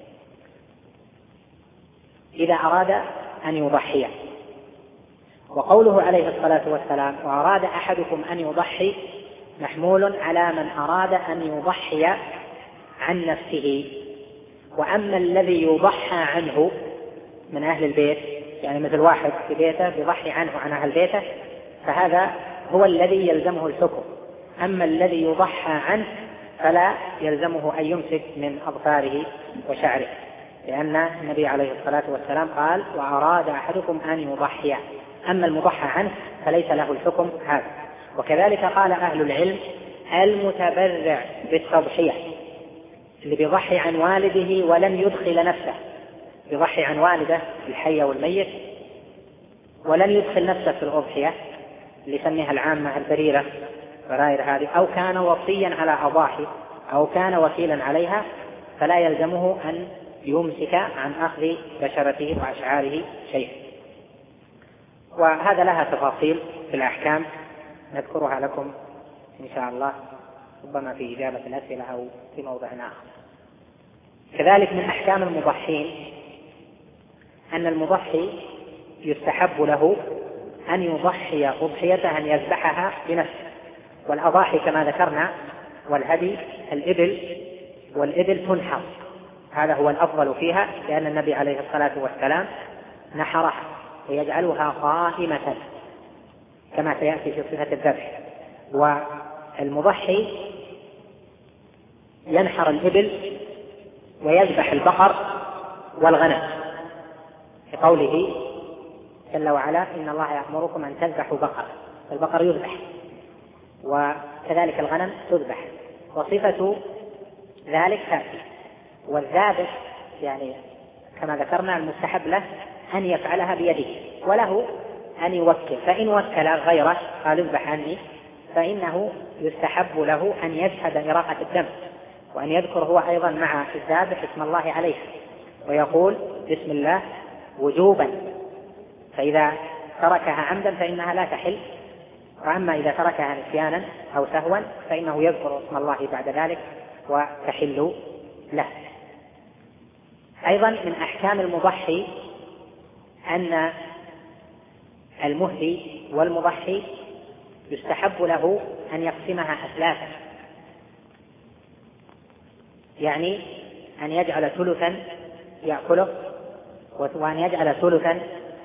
إذا أراد أن يضحي. وقوله عليه الصلاة والسلام: وأراد أحدكم أن يضحي، محمول على من أراد أن يضحي عن نفسه. وأما الذي يضحى عنه من أهل البيت، يعني مثل واحد في بيته يضحي عنه عن أهل بيته، فهذا هو الذي يلزمه الحكم. أما الذي يضحى عنه فلا يلزمه أن يمسك من أظفاره وشعره، لأن النبي عليه الصلاة والسلام قال: وأراد أحدكم أن يضحي. أما المضحى عنه فليس له الحكم هذا. وكذلك قال أهل العلم: المتبرع بالتضحية اللي بيضحي عن والده ولم يدخل نفسه، بيضحي عن والده الحي والميت ولم يدخل نفسه في الأضحية اللي يسميها العامة البريرة غير هذه، أو كان وصيا على أضاحي أو كان وكيلا عليها، فلا يلزمه أن يمسك عن أخذ بشرته وأشعاره شيئا. وهذا لها تفاصيل في الأحكام نذكرها لكم إن شاء الله، ربما في إجابة الأسئلة أو في موضع آخر. كذلك من أحكام المضحين أن المضحي يستحب له أن يضحي أضحيته، أن يذبحها بنفسه، والأضاحي كما ذكرنا والهدي الإبل، والإبل تنحر، هذا هو الأفضل فيها، لأن النبي عليه الصلاة والسلام نحرها ويجعلها قائمة كما سيأتي في صفة الذبح. والمضحي ينحر الإبل ويذبح البقر والغنم، لقوله جل وعلا إن الله يأمركم أن تذبحوا بقرة، البقر يذبح وكذلك الغنم تذبح، وصفة ذلك تأتي. والذابح يعني كما ذكرنا المستحب له أن يفعلها بيده، وله أن يوكل، فإن وكل غيره قال اذبح عني فإنه يستحب له أن يشهد إراقة الدم، وأن يذكر هو أيضا مع الذابح اسم الله عليه، ويقول بسم الله وجوبا، فإذا تركها عمدا فإنها لا تحل، وأما إذا تركها نسيانا أو سهوا فإنه يذكر اسم الله بعد ذلك وتحل له. أيضا من أحكام المضحي أن المهدي والمضحي يستحب له أن يقسمها أثلاثا، يعني أن يجعل ثلثا يأكله، وأن يجعل ثلثا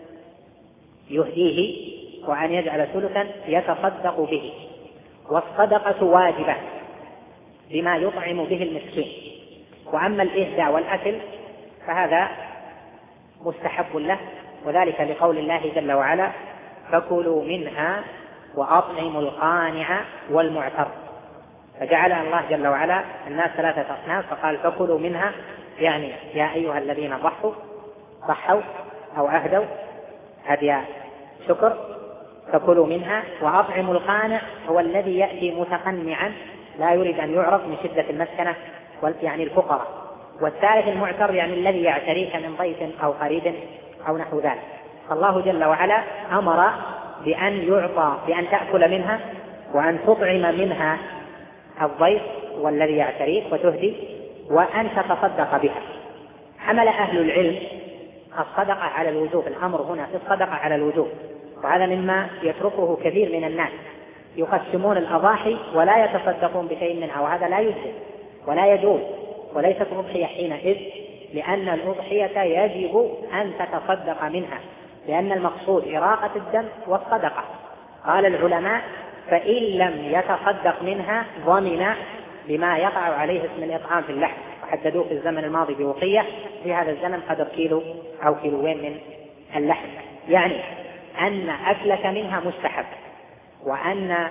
يهديه، وأن يجعل ثلثا يتصدق به. والصدقة واجبة بما يطعم به المسكين، وأما الإهداء والأكل فهذا مستحب له، وذلك لقول الله جل وعلا فكلوا منها وأطعموا القانع والمعتر، فجعل الله جل وعلا الناس ثلاثة أصناف، فقال فكلوا منها، يعني يا أيها الذين ضحوا أو أهدوا هدي شكر فكلوا منها، وأطعموا القانع هو الذي يأتي متقنعا لا يريد أن يعرف من شدة المسكنة يعني الفقراء، والثالث المعتر يعني الذي يعتريك من ضيف أو قريب أو نحو ذلك. فالله جل وعلا أمر بأن تأكل منها وأن تطعم منها الضيف والذي يعتريك وتهدي وأن تتصدق بها. حمل أهل العلم الصدقة على الوجوب، الأمر هنا في الصدقة على الوجوب، وهذا مما يتركه كثير من الناس، يقسمون الأضاحي ولا يتصدقون بشيء منها، وهذا لا يجوز ولا يجوز، وليست أضحية حينئذ، لأن الأضحية يجب أن تتصدق منها، لأن المقصود إراقة الدم والصدقة. قال العلماء فإن لم يتصدق منها ضمن بما يقع عليه اسم الإطعام في اللحم، وحددوه في الزمن الماضي بوقية، في هذا الزمن قدر كيلو أو كيلوين من اللحم، يعني أن أكلك منها مستحب، وأن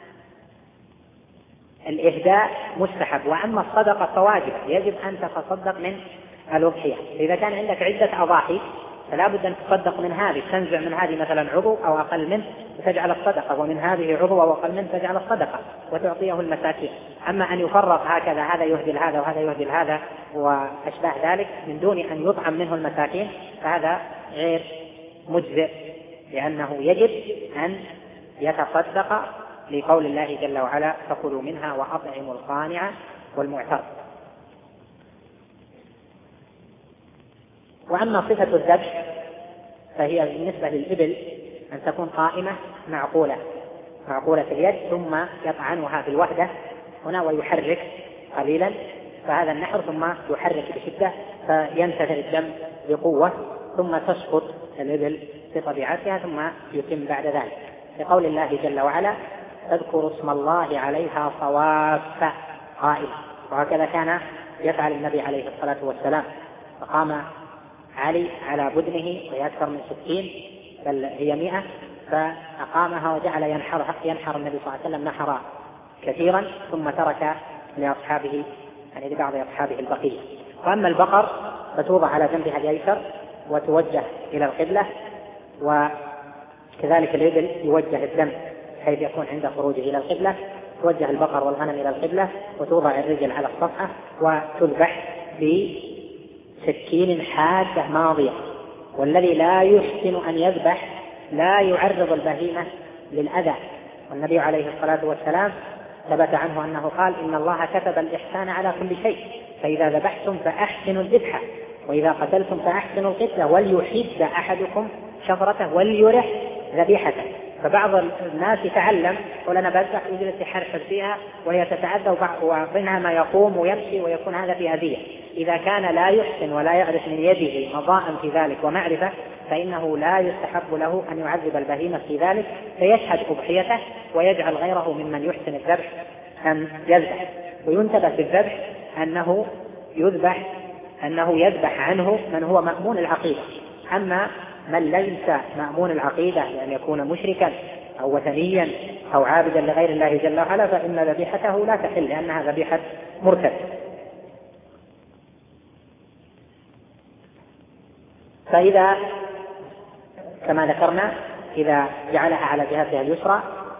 الإهداء مستحب، وأما الصدقة فواجب، يجب أن تتصدق من الأضحية. إذا كان عندك عدة أضاحي فلا بد أن تصدق من هذه، تنزع من هذه مثلا عضو أو أقل منه وتجعل الصدقة، ومن هذه عضو أو أقل منه تجعل الصدقة وتعطيه المساكين. أما أن يفرق هكذا هذا يهدي هذا وهذا يهدي هذا وأشباه ذلك من دون أن يطعم منه المساكين فهذا غير مجزئ، لأنه يجب أن يتصدق لقول الله جل وعلا فكلوا منها وأطعموا القانع والمعتر. وأما صفة الذبح فهي بالنسبة للإبل أن تكون قائمة معقولة اليد، ثم يطعنها بالوحدة هنا ويحرك قليلا، فهذا النحر ثم يحرك بشدة فينتثر الدم بقوة، ثم تسقط الإبل بطبيعتها، ثم يتم بعد ذلك لقول الله جل وعلا اذكروا اسم الله عليها صواف قائمة. وهكذا كان يفعل النبي عليه الصلاة والسلام، فقام علي على بدنه وهي أكثر من 60 بل هي 100، فأقامها وجعل ينحر النبي صلى الله عليه وسلم نحرا كثيرا، ثم ترك لأصحابه يعني لبعض أصحابه البقية. وأما البقر فتوضع على جنبها الأيسر وتوجه إلى القبلة، وكذلك الإبل يوجه الدم حيث يكون عند خروجه إلى القبلة، توجه البقر والغنم إلى القبلة، وتوضع الرجل على الصفحة وتذبح بسكين حادة ماضية. والذي لا يحسن أن يذبح لا يعرض البهيمة للأذى، والنبي عليه الصلاة والسلام ثبت عنه أنه قال إن الله كتب الإحسان على كل شيء، فإذا ذبحتم فأحسنوا الذبحة، وإذا قتلتم فأحسنوا القتلة، وليحد أحدكم شفرته وليرح ذبيحته. فبعض الناس يتعلم يقول أنا بذبح يجلس يحرفل فيها وهي تتعدى ومنها ما يقوم ويمشي ويكون هذا في أذية. إذا كان لا يحسن ولا يعرف من يده مضاء في ذلك ومعرفة فإنه لا يستحب له أن يعذب البهيمة في ذلك، فيشهد أضحيته ويجعل غيره ممن يحسن الذبح أن يذبح. وينتبه في الذبح أنه يذبح عنه من هو مأمون العقيدة. أما من ليس مأمون العقيدة لأن يكون مشركا أو وثنيا أو عابدا لغير الله جل وعلا فإن ذبيحته لا تحل لأنها ذبيحة مرتد. فإذا كما ذكرنا إذا جعلها على جهتها اليسرى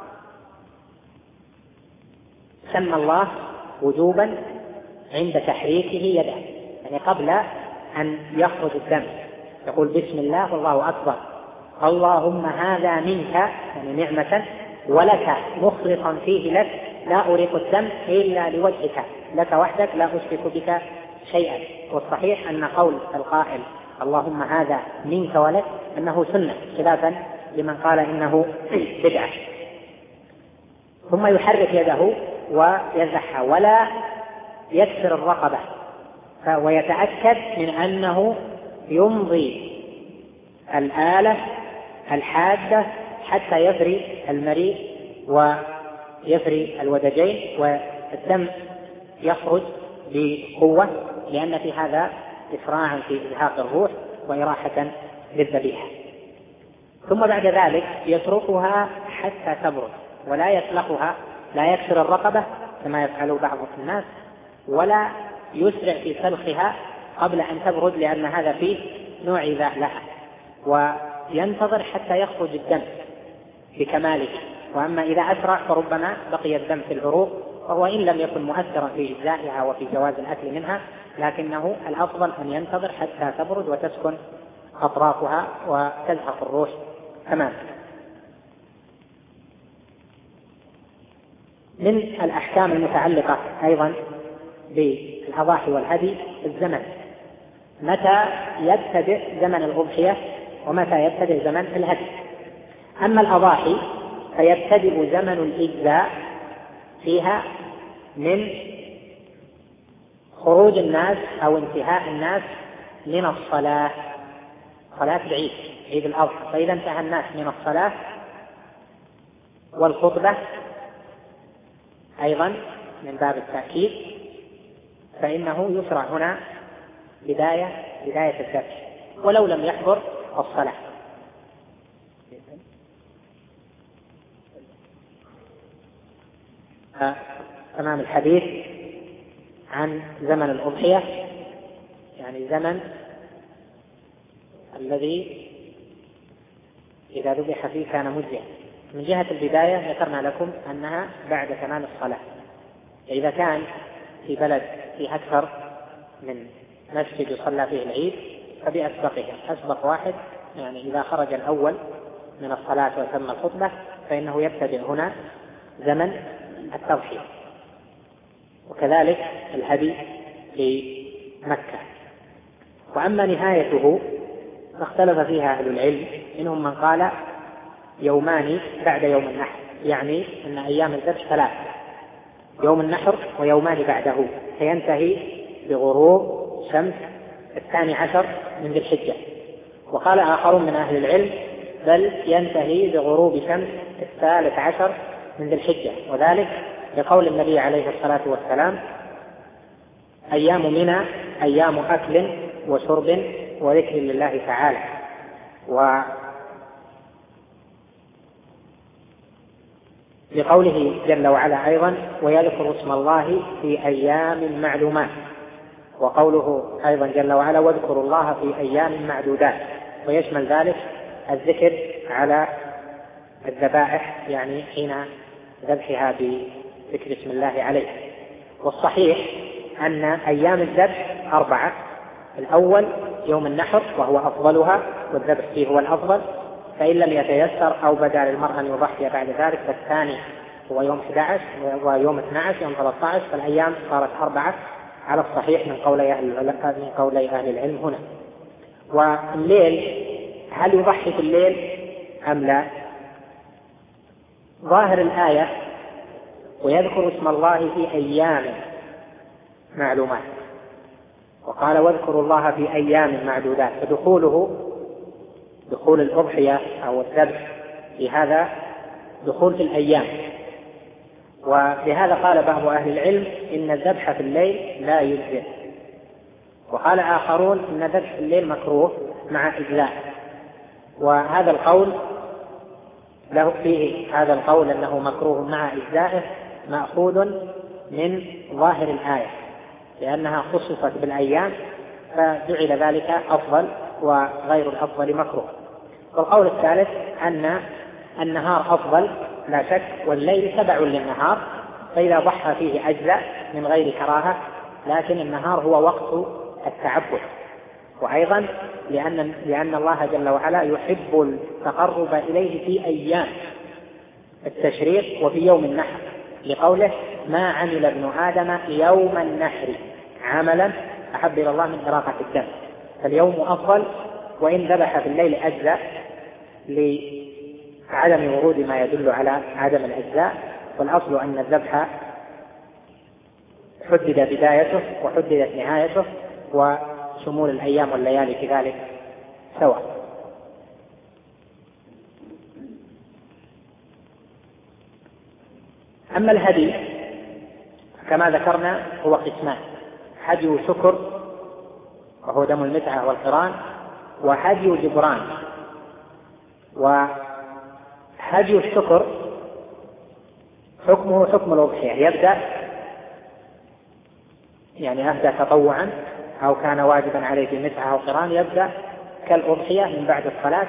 سمى الله وجوبا عند تحريكه يده، يعني قبل أن يخرج الدم يقول بسم الله والله أكبر اللهم هذا منك، يعني نعمة ولك مخلصا فيه لك لا أريق الدم إلا لوجهك لك وحدك لا أشرك بك شيئا. والصحيح أن قول القائل اللهم هذا منك ولك أنه سنة خلافا لمن قال إنه بدعة. ثم يحرك يده ويذبحها ولا يكسر الرقبة ويتأكد من أنه يمضي الآلة الحادة حتى يفري المريء ويفري الودجين والدم يخرج بقوة، لأن في هذا إسراعا في إزهاق الروح وإراحة للذبيحة. ثم بعد ذلك يتركها حتى تبرد ولا يسلخها، لا يكسر الرقبة كما يفعل بعض الناس ولا يسرع في سلخها قبل أن تبرد لأن هذا فيه نوع إيذاء لها، وينتظر حتى يخرج الدم بكماله. وأما إذا أسرع فربما بقي الدم في العروق وهو إن لم يكن مؤثرا في إجزائها وفي جواز الأكل منها، لكنه الأفضل أن ينتظر حتى تبرد وتسكن أطرافها وتزهق الروح تماما. من الأحكام المتعلقة أيضا بالأضاحي والهدي الزمن، متى يبتدئ زمن الأضحية ومتى يبتدئ زمن الهدي. أما الأضاحي فيبتدئ زمن الإجزاء فيها من خروج الناس أو انتهاء الناس من الصلاة، صلاة العيد عيد الأضحى، فإذا انتهى الناس من الصلاة والخطبة أيضا من باب التأكيد فإنه يشرع هنا بداية الذبح ولو لم يحضر الصلاة. تمام الحديث عن زمن الأضحية، يعني زمن الذي إذا ذبح فيه كان مجزئا. من جهة البداية ذكرنا لكم أنها بعد تمام الصلاة، إذا كان في بلد فيه أكثر من مسجد يصلى فيه العيد فبأسبقهم، أسبق واحد يعني إذا خرج الأول من الصلاة وتم الخطبة فإنه يبتدئ هنا زمن التضحية. وكذلك الهدي في مكة. وأما نهايته فاختلف فيها أهل العلم، منهم من قال يومان بعد يوم النحر، يعني أن أيام الذبح 3، يوم النحر ويومان بعده، فينتهي بغروب شمس 12 من ذي الحجة. وقال آخرون من أهل العلم بل ينتهي بغروب شمس 13 من ذي الحجة، وذلك لقول النبي عليه الصلاة والسلام أيام منى أيام أكل وشرب وذكر لله تعالى. لقوله جل وعلا أيضا ويذكر اسم الله في أيام معلومات، وقوله أيضا جل وعلا واذكروا الله في أيام معدودات، ويشمل ذلك الذكر على الذبائح يعني حين ذبحها بذكر اسم الله عليه. والصحيح أن أيام الذبح 4، الأول يوم النحر وهو أفضلها والذبح فيه هو الأفضل، فإن لم يتيسر أو بدا للمرأة أن يضحي بعد ذلك، فالثاني هو يوم 11 ويوم 12 يوم 13، فالأيام صارت 4 على الصحيح من قولي أهل العلم هنا. والليل هل يضحي في الليل أم لا؟ ظاهر الآية ويذكر اسم الله في أيام معلومات، وقال واذكروا الله في أيام معدودات، فدخوله دخول الأضحية أو الذبح في هذا دخول في الأيام. ولهذا قال بعض أهل العلم إن الذبح في الليل لا يجزئ، وقال آخرون إن الذبح في الليل مكروه مع إجزاء. وهذا القول له فيه هذا القول أنه مكروه مع إجزائه مأخوذ من ظاهر الآية، لأنها خصصت بالأيام فجعل ذلك أفضل وغير الأفضل مكروه. والقول الثالث أن النهار أفضل لا شك، والليل تبع للنهار، فإذا ضحى فيه أجزاء من غير كراهة، لكن النهار هو وقت التعبد. وأيضا لأن الله جل وعلا يحب التقرب إليه في أيام التشريق وفي يوم النحر، لقوله ما عمل ابن آدم يوم النحر عملا أحب إلى الله من إراقة الدم، فاليوم أفضل، وإن ذبح في الليل أجزاء لعدم ورود ما يدل على عدم الأجزاء. والأصل أن الذبح حدد بدايته وحددت نهايته، وشمول الأيام والليالي في ذلك سواء. أما الهدي كما ذكرنا هو قسمان: هدي شكر وهو دم المتعة والقران، وهدي جبران. وهدي الشكر حكمه حكم الأضحية، يبدأ يعني أهدى تطوعا أو كان واجبا عليه في متعة أو قران، يبدأ كالأضحية من بعد الصلاة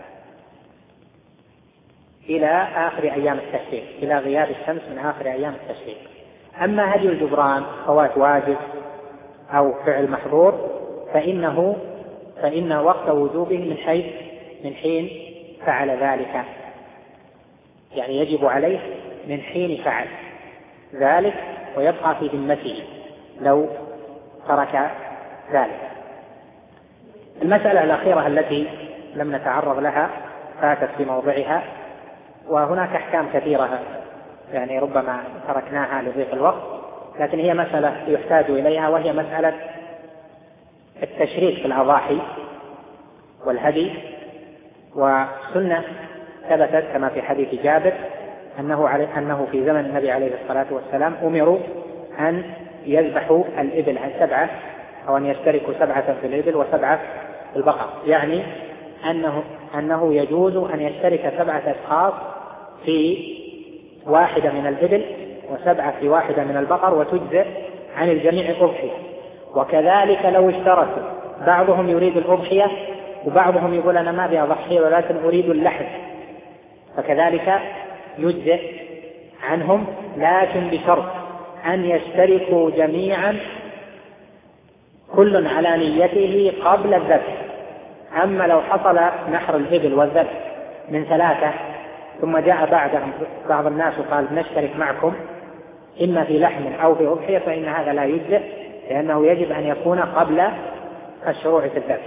إلى آخر أيام التشريق، إلى غياب الشمس من آخر أيام التشريق. أما هدي الجبران فوات واجب أو فعل محظور فإن وقت وجوبه من حين فعل ذلك، يعني يجب عليه من حين فعل ذلك ويبقى في ذمته لو ترك ذلك. المسألة الأخيرة التي لم نتعرض لها فاتت في موضعها، وهناك أحكام كثيرة يعني ربما تركناها لضيق الوقت، لكن هي مسألة يحتاج إليها، وهي مسألة التشريك في الأضاحي والهدي. وسنة ثبتت كما في حديث جابر أنه في زمن النبي عليه الصلاة والسلام أمروا أن يذبحوا الإبل 7، أو أن يشتركوا 7 في الإبل و7 في البقر، يعني أنه يجوز أن يشترك 7 أشخاص في واحدة من الإبل و7 في واحدة من البقر، وتجزئ عن الجميع أضحية. وكذلك لو اشتركوا بعضهم يريد الأضحية وبعضهم يقول أنا ما أبي أضحي ولكن أريد اللحم، فكذلك يجزئ عنهم، لكن بشرط أن يشتركوا جميعا كل على نيته قبل الذبح. أما لو حصل نحر الإبل والذبح من 3 ثم جاء بعدهم بعض الناس وقال نشترك معكم إما في لحم أو في أضحية، فإن هذا لا يجزئ، لأنه يجب أن يكون قبل الشروع في الذبح.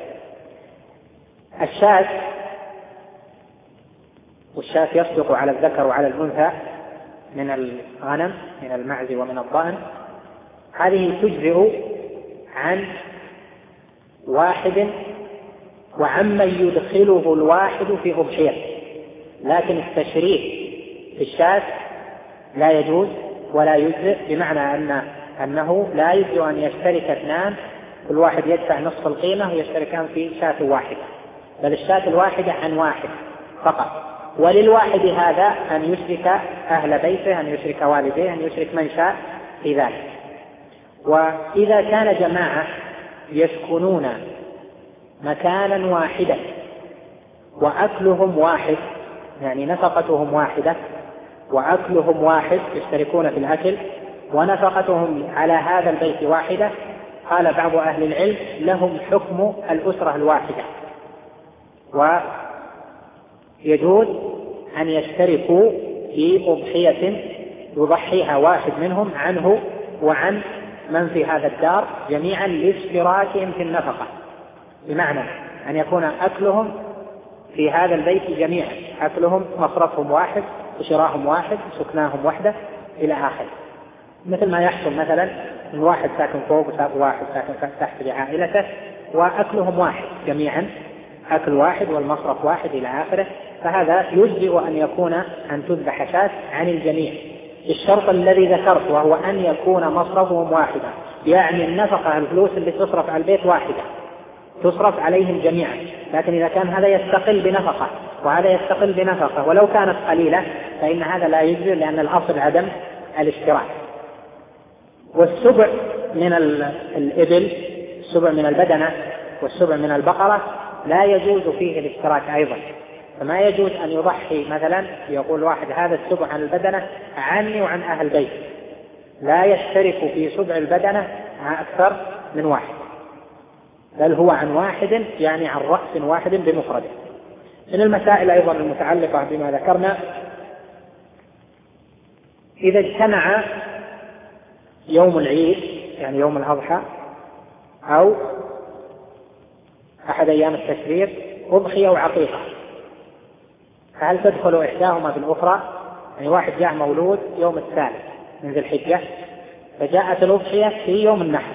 والشاة يصدق على الذكر وعلى الأنثى من الغنم من المعز ومن الضأن، هذه تجزئ عن واحد وعمن يدخله الواحد في أضحية، لكن التشريك في الشاة لا يجوز ولا يجزئ، بمعنى أنه لا يجوز أن يشترك 2 كل واحد يدفع نصف القيمة ويشتركان في شاة واحدة، بل الشاة الواحدة عن واحد فقط. وللواحد هذا أن يشرك أهل بيته، أن يشرك والديه، أن يشرك من شاء في ذلك. وإذا كان جماعة يسكنون مكانا واحدا وأكلهم واحد، يعني نفقتهم واحدة وأكلهم واحد، يشتركون في الأكل ونفقتهم على هذا البيت واحدة، قال بعض أهل العلم لهم حكم الأسرة الواحدة، ويجوز أن يشتركوا في أضحية يضحيها واحد منهم عنه وعن من في هذا الدار جميعا لاشتراكهم في النفقة، بمعنى أن يكون أكلهم في هذا البيت جميعا، أكلهم مصرفهم واحد وشراهم واحد وسكناهم وحدة إلى آخره، مثل ما يحصل مثلا من واحد ساكن فوق وواحد ساكن تحت بعائلته وأكلهم واحد جميعا، أكل واحد والمصرف واحد إلى آخره، فهذا يجزئ أن تذبح شاة عن الجميع الشرط الذي ذكرت، وهو أن يكون مصرفهم واحدا، يعني النفقة الفلوس اللي تصرف على البيت واحدة تصرف عليهم جميعا. لكن إذا كان هذا يستقل بنفقة وهذا يستقل بنفقة ولو كانت قليلة فإن هذا لا يجزئ، لأن الأصل عدم الاشتراك. والسبع من الإبل، السبع من البدنة والسبع من البقرة لا يجوز فيه الاشتراك أيضا، فما يجوز أن يضحي مثلا يقول واحد هذا السبع عن البدنة عني وعن أهل بيت، لا يشترك في سبع البدنة مع أكثر من واحد، بل هو عن واحد، يعني عن رأس واحد بمفرده. من المسائل أيضا المتعلقة بما ذكرنا، إذا اجتمع يوم العيد يعني يوم الأضحى أو أحد أيام التشريق أضحية وعقيقة، فهل تدخل إحداهما في الأخرى؟ يعني واحد جاء مولود يوم الثالث من ذي الحجة فجاءت الأضحية في يوم النحر،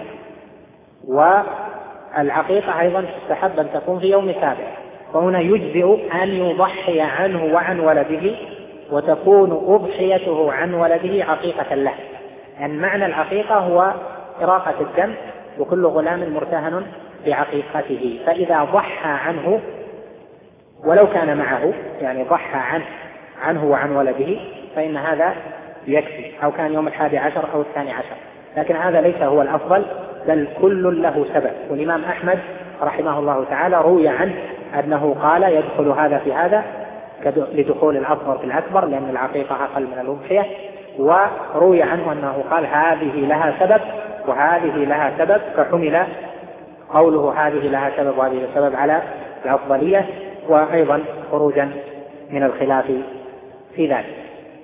والعقيقة أيضا تستحب أن تكون في يوم سابع، فهنا يجزئ أن يضحي عنه وعن ولده وتكون أضحيته عن ولده عقيقة له، أن معنى العقيقة هو إراقة الدم، وكل غلام مرتهن بعقيقته، فإذا ضحى عنه ولو كان معه يعني ضحى عنه وعن ولده فإن هذا يكفي، أو كان يوم 11 أو 12، لكن هذا ليس هو الأفضل، بل كل له سبب. والإمام أحمد رحمه الله تعالى روي عنه أنه قال يدخل هذا في هذا لدخول الأصغر في الأكبر، لأن العقيقة أقل من الأضحية، وروي عنه أنه قال هذه لها سبب وهذه لها سبب، فحمل قوله هذه لها سبب وهذه لها سبب على الأفضلية، وأيضا خروجا من الخلاف في ذلك.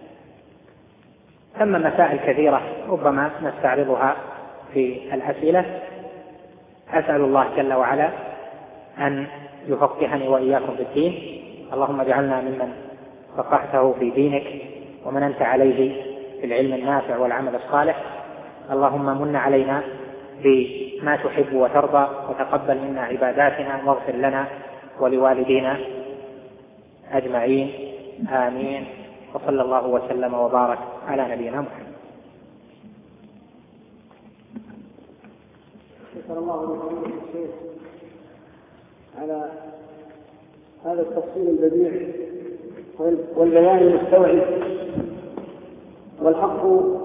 ثم مسائل كثيرة ربما نستعرضها في الأسئلة. أسأل الله جل وعلا أن يفقهني وإياكم في الدين، اللهم اجعلنا ممن فقهته في دينك ومن أنت عليه في العلم النافع والعمل الصالح. اللهم من علينا بما تحب وترضى، وتقبل منا عباداتنا، واغفر لنا ولوالدينا أجمعين، آمين. وصلى الله وسلم وبارك على نبينا محمد. شكر الله لفضيلة الشيخ على هذا التفصيل البديع والبيان المستوعب. والحق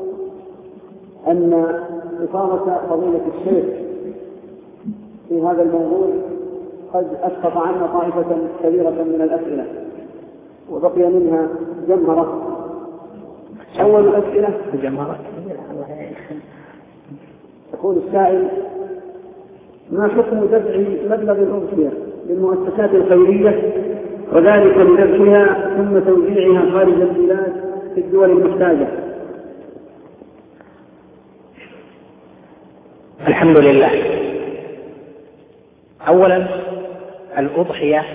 أن إثارة فضيلة الشيخ في هذا الموضوع قد أسقط عنا طائفة كبيرة من الأسئلة وبقي منها جمهرة. أول الأسئلة يقول السائل: ما حكم دفع مبلغ الأضحية للمؤسسات الخيرية وذلك لذبحها ثم توزيعها خارج البلاد في الدول المحتاجة؟ الحمد لله. أولا الأضحية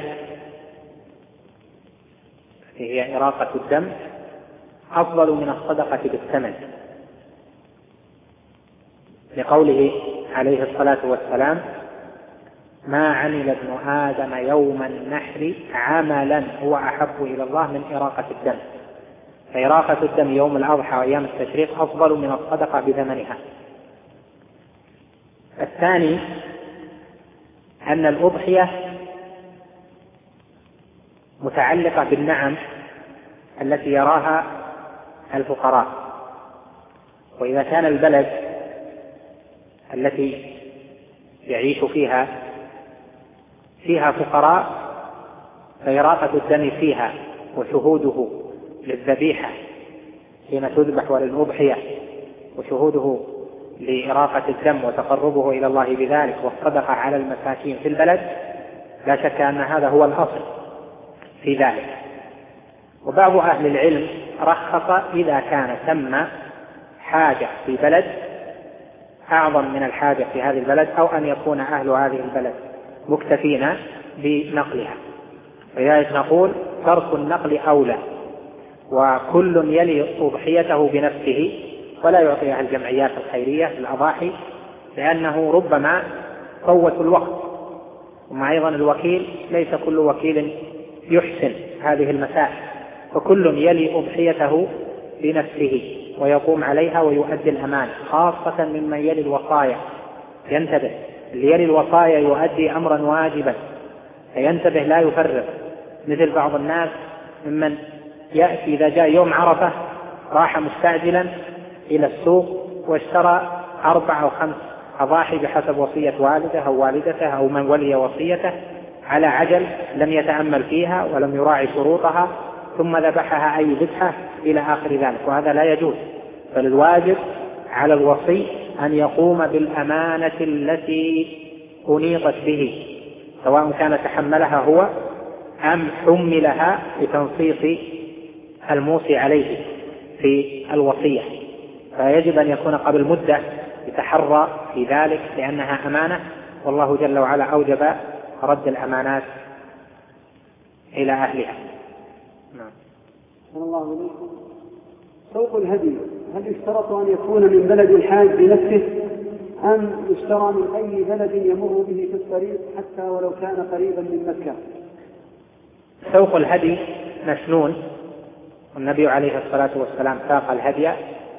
هي إراقة الدم أفضل من الصدقة بالثمن، لقوله عليه الصلاة والسلام: ما عمل ابن آدم يوم النحر عملا هو أحب إلى الله من إراقة الدم، فإراقة الدم يوم الأضحى وأيام التشريق أفضل من الصدقة بثمنها. الثاني أن الأضحية متعلقة بالنعم التي يراها الفقراء، وإذا كان البلد التي يعيش فيها فقراء فإراقة الدم فيها وشهوده للذبيحة حين تذبح وللأضحية وشهوده لإراقة الدم وتقربه إلى الله بذلك والصدقة على المساكين في البلد، لا شك أن هذا هو الأصل في ذلك. وبعض أهل العلم رخص إذا كان ثم حاجة في بلد أعظم من الحاجة في هذه البلد، أو أن يكون أهل هذه البلد مكتفين بنقلها، ولذلك نقول ترك النقل أولى. وكل يلي أضحيته بنفسه ولا يعطيها الجمعيات الخيرية في الأضاحي، لأنه ربما فوت الوقت. ومع الوكيل ليس كل وكيل يحسن هذه المسائل، فكل يلي أضحيته بنفسه ويقوم عليها ويؤدي الأمانة، خاصة ممن يلي الوصايا. ينتبه، اللي يلي الوصايا يؤدي أمرا واجبا، فينتبه لا يفرط، مثل بعض الناس ممن يأتي إذا جاء يوم عرفة راح مستعجلا إلى السوق واشترى 4 أو 5 أضاحي بحسب وصية والده أو والدته أو من ولي وصيته على عجل، لم يتأمل فيها ولم يراعي شروطها، ثم ذبحها أي ذبحة إلى آخر ذلك، وهذا لا يجوز. فالواجب على الوصي أن يقوم بالأمانة التي أنيطت به، سواء كان تحملها هو أم حملها بتنصيص الموصي عليه في الوصية، فيجب أن يكون قبل مدة يتحرى في ذلك، لأنها أمانة، والله جل وعلا أوجب رد الأمانات إلى أهلها. نعم. الله إليكم. سوق الهدي هل يشترط أن يكون من بلد الحاج بنفسه أم يشترى من أي بلد يمر به في الطريق حتى ولو كان قريبا من مكة؟ سوق الهدي مسنون، والنبي عليه الصلاة والسلام ساق الهدي،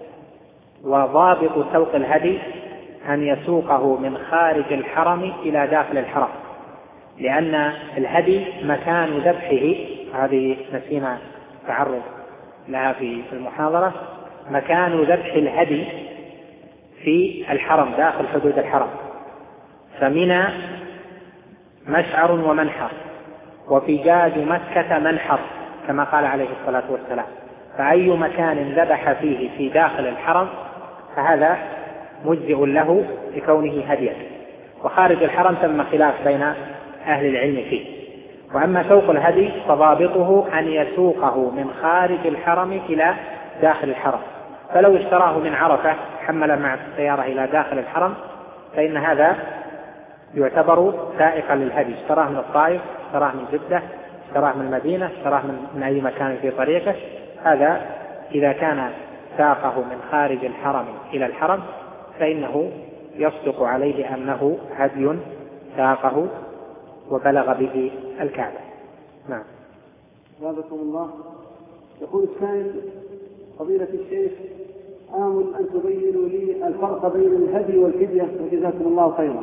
وضابط سوق الهدي أن يسوقه من خارج الحرم إلى داخل الحرم، لأن الهدي مكان ذبحه، هذه نسينا تعرض لها في المحاضرة، مكان ذبح الهدي في الحرم داخل حدود الحرم، فمنى مشعر ومنحر، وفجاج مكة منحر كما قال عليه الصلاة والسلام، فأي مكان ذبح فيه في داخل الحرم فهذا مجزئ له لكونه هديا. وخارج الحرم تم خلاف بين أهل العلم فيه. وأما سوق الهدي فضابطه أن يسوقه من خارج الحرم إلى داخل الحرم، فلو اشتراه من عرفة حمل مع السيارة إلى داخل الحرم فإن هذا يعتبر سائقا للهدي، اشتراه من الطائف، اشتراه من جدة، اشتراه من المدينة، اشتراه من أي مكان في طريقه، هذا إذا كان ساقه من خارج الحرم إلى الحرم فإنه يصدق عليه أنه هدي ساقه وبلغ به الكعبة. نعم. جزاكم الله. يقول السائل: فضيلة الشيخ، آمل أن تبينوا لي الفرق بين الهدي والفدية وجزاكم الله خيرا.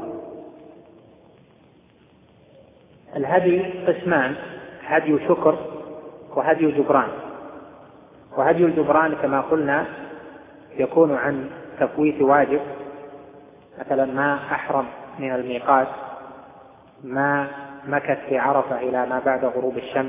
الهدي قسمان: هدي شكر وهدي جبران. وهدي الجبران كما قلنا يكون عن تفويت واجب، مثلا ما أحرم من الميقات، ما مكث في عرفة إلى ما بعد غروب الشمس،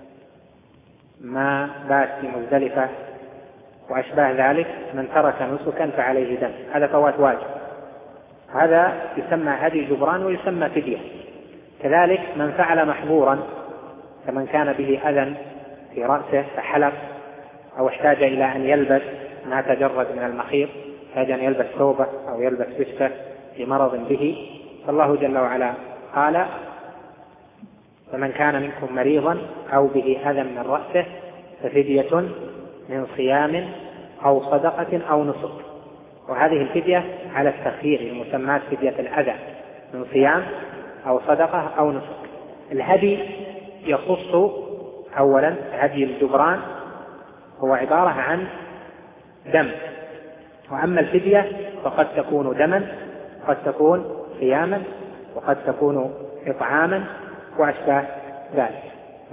ما بات في مزدلفة وأشباه ذلك، من ترك نسكا فعليه دم، هذا فوات واجب، هذا يسمى هدي جبران ويسمى فدية. كذلك من فعل محظورا كمن كان به أذى في رأسه فحلق، أو احتاج إلى أن يلبس ما تجرد من المخيط، احتاج أن يلبس ثوبه أو يلبس بشته لمرض به، فالله جل وعلا قال: فمن كان منكم مريضا أو به أذى من رأسه ففدية من صيام أو صدقة أو نسك. وهذه الفدية على التخيير، المسمى فدية الأذى، من صيام أو صدقة أو نسك. الهدي يخص أولا هدي الجبران، هو عبارة عن دم، وأما الفدية فقد تكون دما، قد تكون صياما، وقد تكون إطعاما وأشباه ذلك.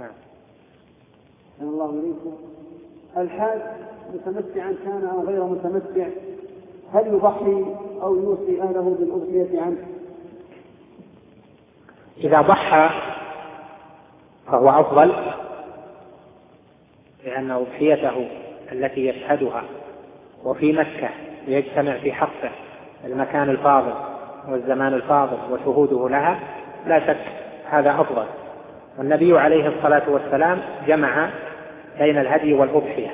الله إليكم. الحاج متمتعا كان أو غير متمتع، هل يضحي أو يوصي أهله بالأضحية عنه؟ إذا ضحى فهو أفضل، لأن أضحيته التي يشهدها وفي مكة يجتمع في حقه المكان الفاضل والزمان الفاضل وشهوده لها، لا شك هذا أفضل. والنبي عليه الصلاة والسلام جمع بين الهدي والأضحية.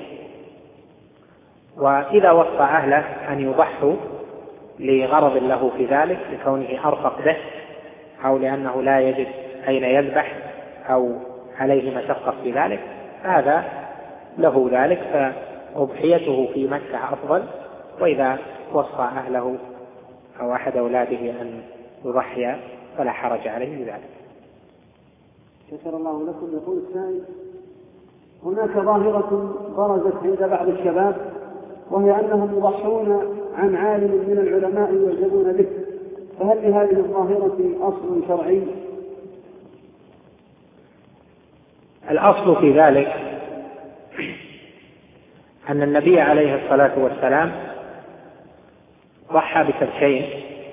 وإذا وصى أهله أن يضحوا لغرض له في ذلك، لكونه أرفق به أو لأنه لا يجد أين يذبح أو عليه مشقة في ذلك، هذا له ذلك فأضحيته في مكة أفضل، وإذا وصى أهله أو أحد أولاده أن يضحي فلا حرج عليه بذلك. شكر الله لكم. يقول السائل: هناك ظاهرة برزت عند بعض الشباب، وهي أنهم يضحون عن عالم من العلماء يعجبون به، فهل لهذه الظاهرة أصل شرعي؟ الأصل في ذلك أن النبي عليه الصلاة والسلام ضحى بكبشين،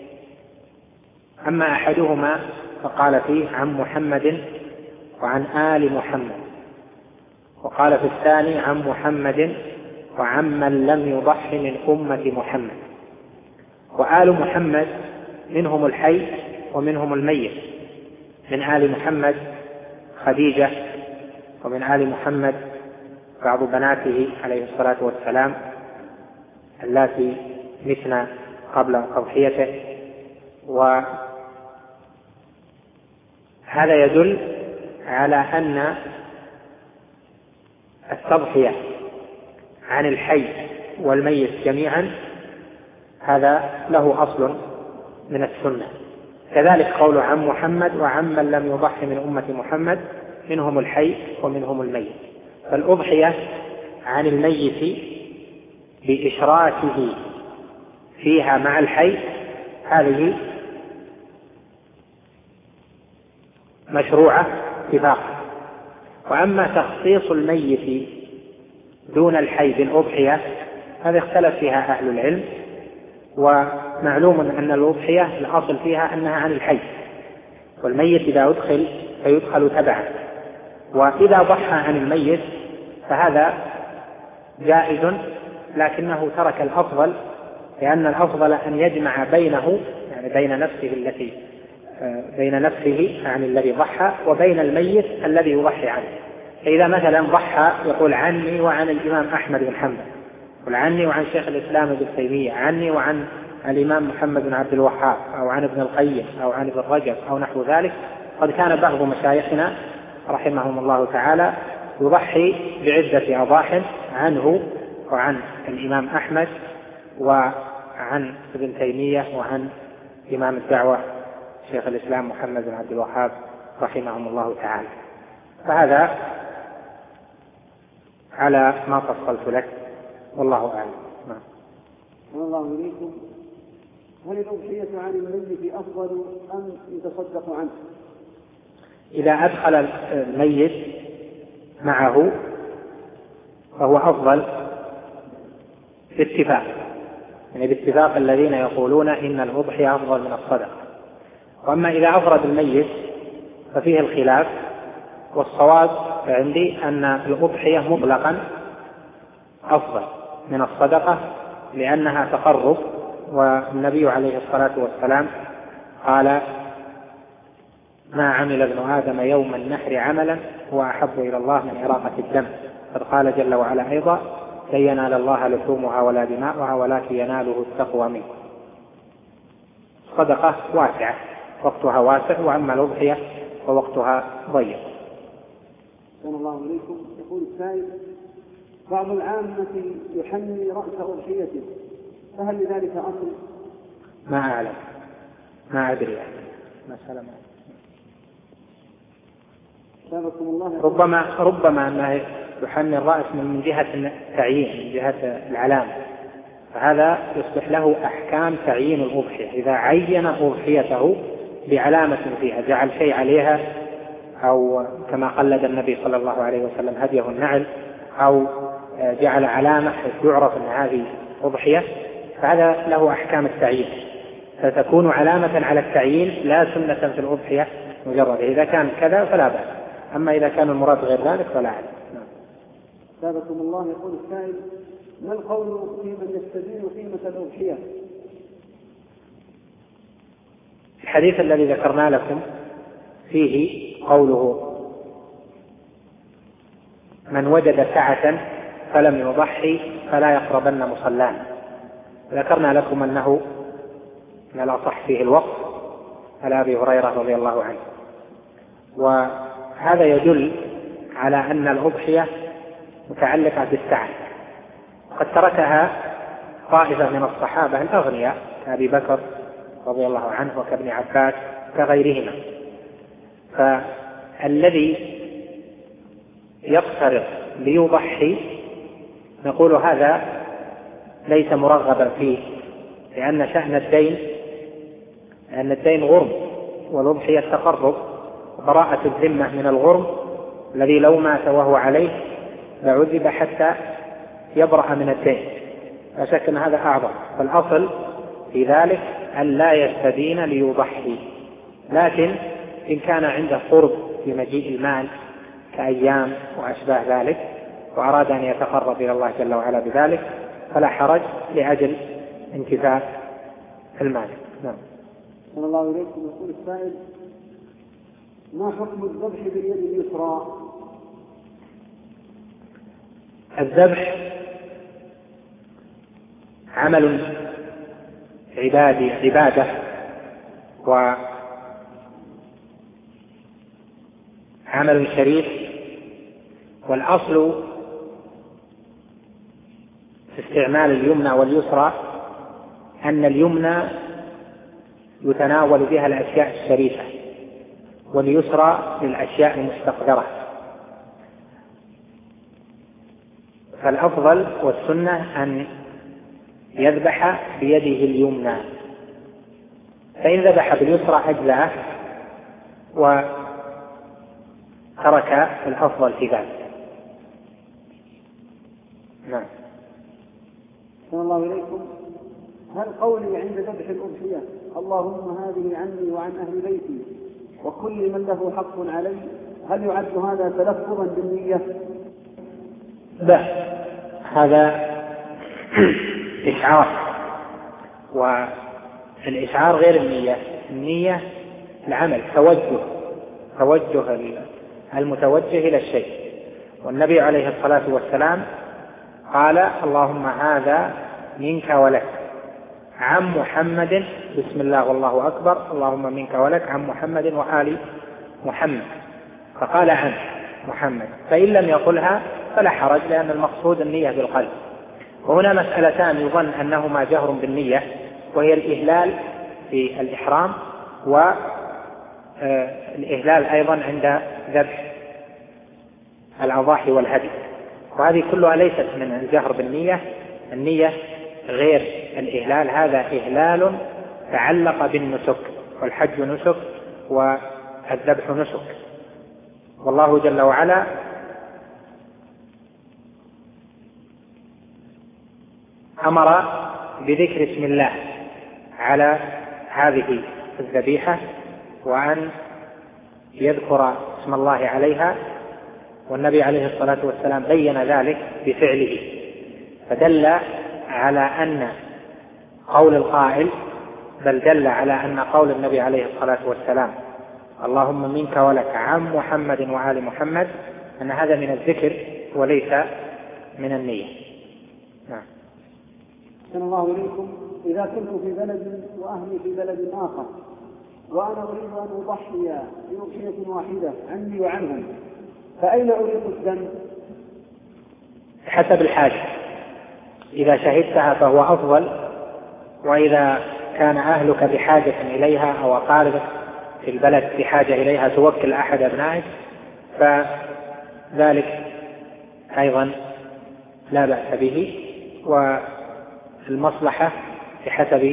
أما أحدهما فقال فيه عن محمد وعن آل محمد، وقال في الثاني عن محمد وعن من لم يضح من أمة محمد. وآل محمد منهم الحي ومنهم الميت، من آل محمد خديجة، ومن آل محمد بعض بناته عليه الصلاة والسلام اللاتي متن قبل تضحيته. وهذا يدل على أن التضحية عن الحي والميت جميعا هذا له أصل من السنة. كذلك قوله عن محمد وعن من لم يضح من أمة محمد، منهم الحي ومنهم الميت. فالأضحية عن الميت بإشراكه فيها مع الحي هذه مشروعة اتفاقا. وأما تخصيص الميت دون الحي بالأضحية هذا اختلف فيها أهل العلم، ومعلوم أن الأضحية الأصل فيها أنها عن الحي، والميت إذا أدخل فيدخل تبعا. وإذا ضحى عن الميت فهذا جائز، لكنه ترك الأفضل، لأن الأفضل أن يجمع بينه، يعني بين نفسه عن الذي ضحى وبين الميت الذي يضحي عنه. فإذا مثلا ضحى يقول عني وعن الإمام أحمد بن حنبل، يقول عني وعن شيخ الإسلام ابن تيمية، عني وعن الإمام محمد بن عبد الوهاب، أو عن ابن القيم، أو عن ابن رجب، أو نحو ذلك. قد كان بعض مشايخنا رحمهم الله تعالى يضحي بعدة أضاحٍ عنه وعن الإمام أحمد وعن ابن تيمية وعن إمام الدعوة شيخ الإسلام محمد بن عبد الوهاب رحمهم الله تعالى. فهذا على ما فصلت لك، والله أعلم. الله إليكم. هل الأضحية عن الميت أفضل أم يتصدق عنه؟ إذا أدخل الميت معه فهو أفضل باتفاق، يعني باتفاق الذين يقولون إن الأضحية أفضل من الصدقة. وأما إذا أفرد الميت ففيه الخلاف، والصواب عندي أن الأضحية مطلقا أفضل من الصدقة، لأنها تقرب. والنبي عليه الصلاة والسلام قال ما عمل ابن آدم يوم النحر عملا هو أحب إلى الله من إراقة الدم. قد قال جل وعلا أيضا لن ينال الله لحومها ولا دماؤها ولكن يناله التقوى منكم. الصدقة واسعة، وقتها واسع، وأما الأضحية فوقتها ضيق. صلى الله عليكم. يقول السائل: بعض العامة يحني رأس أضحيته، فهل لذلك أصل؟ ما أعلم، ما أدري مسألة ما. ربما أنه يحني الرأس من جهة التعيين، من جهة العلامة، فهذا يصبح له أحكام تعيين الأضحية. إذا عين أضحيته بعلامة فيها، جعل شيء عليها، أو كما قلد النبي صلى الله عليه وسلم هديه النعل، أو جعل علامة يعرف أن هذه أضحية، فهذا له أحكام التعيين، فتكون علامة على التعيين لا سنة في الأضحية مجرد. إذا كان كذا فلا بأس، أما إذا كان المراد غير ذلك فلا أعلم. ثابتكم الله. يقول السائل: ما القول في من يستدين قيمة الأضحية؟ الحديث الذي ذكرنا لكم فيه قوله من وجد سعة فلم يضحي فلا يقربن مصلانا. ذكرنا لكم أنه من الأصح فيه الوقت على أبي هريرة رضي الله عنه، وهذا يدل على أن الأضحية متعلقة بالسعي، قد تركها طائفة من الصحابة الأغنياء كأبي بكر رضي الله عنه وكابن عباس كغيرهما. فالذي يقترض ليضحي نقول هذا ليس مرغبا فيه، لأن شأن الدين غرم، والأضحية التقرب وبراءة الذمة من الغرم الذي لو مات وهو عليه لعذب حتى يبرأ من الدين، لا شك أن هذا أعظم. فالأصل في ذلك أن لا يستدين ليضحي، لكن إن كان عنده قرب في مجيء المال كأيام وأشباه ذلك وأراد أن يتقرب إلى الله جل وعلا بذلك فلا حرج لأجل انتفاء المال. نعم. صلى الله عليكم. يقول السائل: ما حكم الذبح باليد اليسرى؟ الذبح عمل عبادة وعمل شريف، والأصل في استعمال اليمنى واليسرى أن اليمنى يتناول بها الأشياء الشريفة واليسرى للأشياء المستقدرة، فالأفضل والسنة أن يذبح بيده اليمنى، فإن ذبح باليسرى أجزأه وترك الأفضل في ذلك. نعم. صلى الله عليكم. هل قولي عند ذبح الأضحية اللهم هذه عني وعن أهل بيتي وكل من له حق علي، هل يعد هذا تلفظا بالنية؟ لا، هذا إشعار، والإشعار غير النية. النية العمل، توجه المتوجه إلى الشيء، والنبي عليه الصلاة والسلام قال اللهم هذا منك ولك عن محمد، بسم الله والله أكبر، اللهم منك ولك عن محمد وآل محمد، فقال عن محمد، فإن لم يقلها فلا حرج، لأن المقصود النية بالقلب. وهنا مسألتان يظن أنهما جهر بالنية، وهي الإهلال في الإحرام والإهلال أيضا عند ذبح الأضاحي والهدي، وهذه كلها ليست من الجهر بالنية. النية غير الإهلال، هذا إهلال تعلق بالنسك، والحج نسك والذبح نسك، والله جل وعلا أمر بذكر اسم الله على هذه الذبيحة، وأن يذكر اسم الله عليها، والنبي عليه الصلاة والسلام بين ذلك بفعله، فدل على أن قول القائل، بل دل على أن قول النبي عليه الصلاة والسلام اللهم منك ولك عن محمد وآل محمد أن هذا من الذكر وليس من النية. نعم. صلى الله عليكم. إذا كنت في بلد وأهلي في بلد آخر وأنا أريد أن أضحي بأضحية واحدة عني وعنهم، فأين أريد الدم؟ حسب الحاجة، إذا شهدتها فهو أفضل، وإذا كان أهلك بحاجة إليها أو أقاربك في البلد بحاجة إليها توكل أحد أبنائك فذلك أيضا لا بأس به، والمصلحة بحسب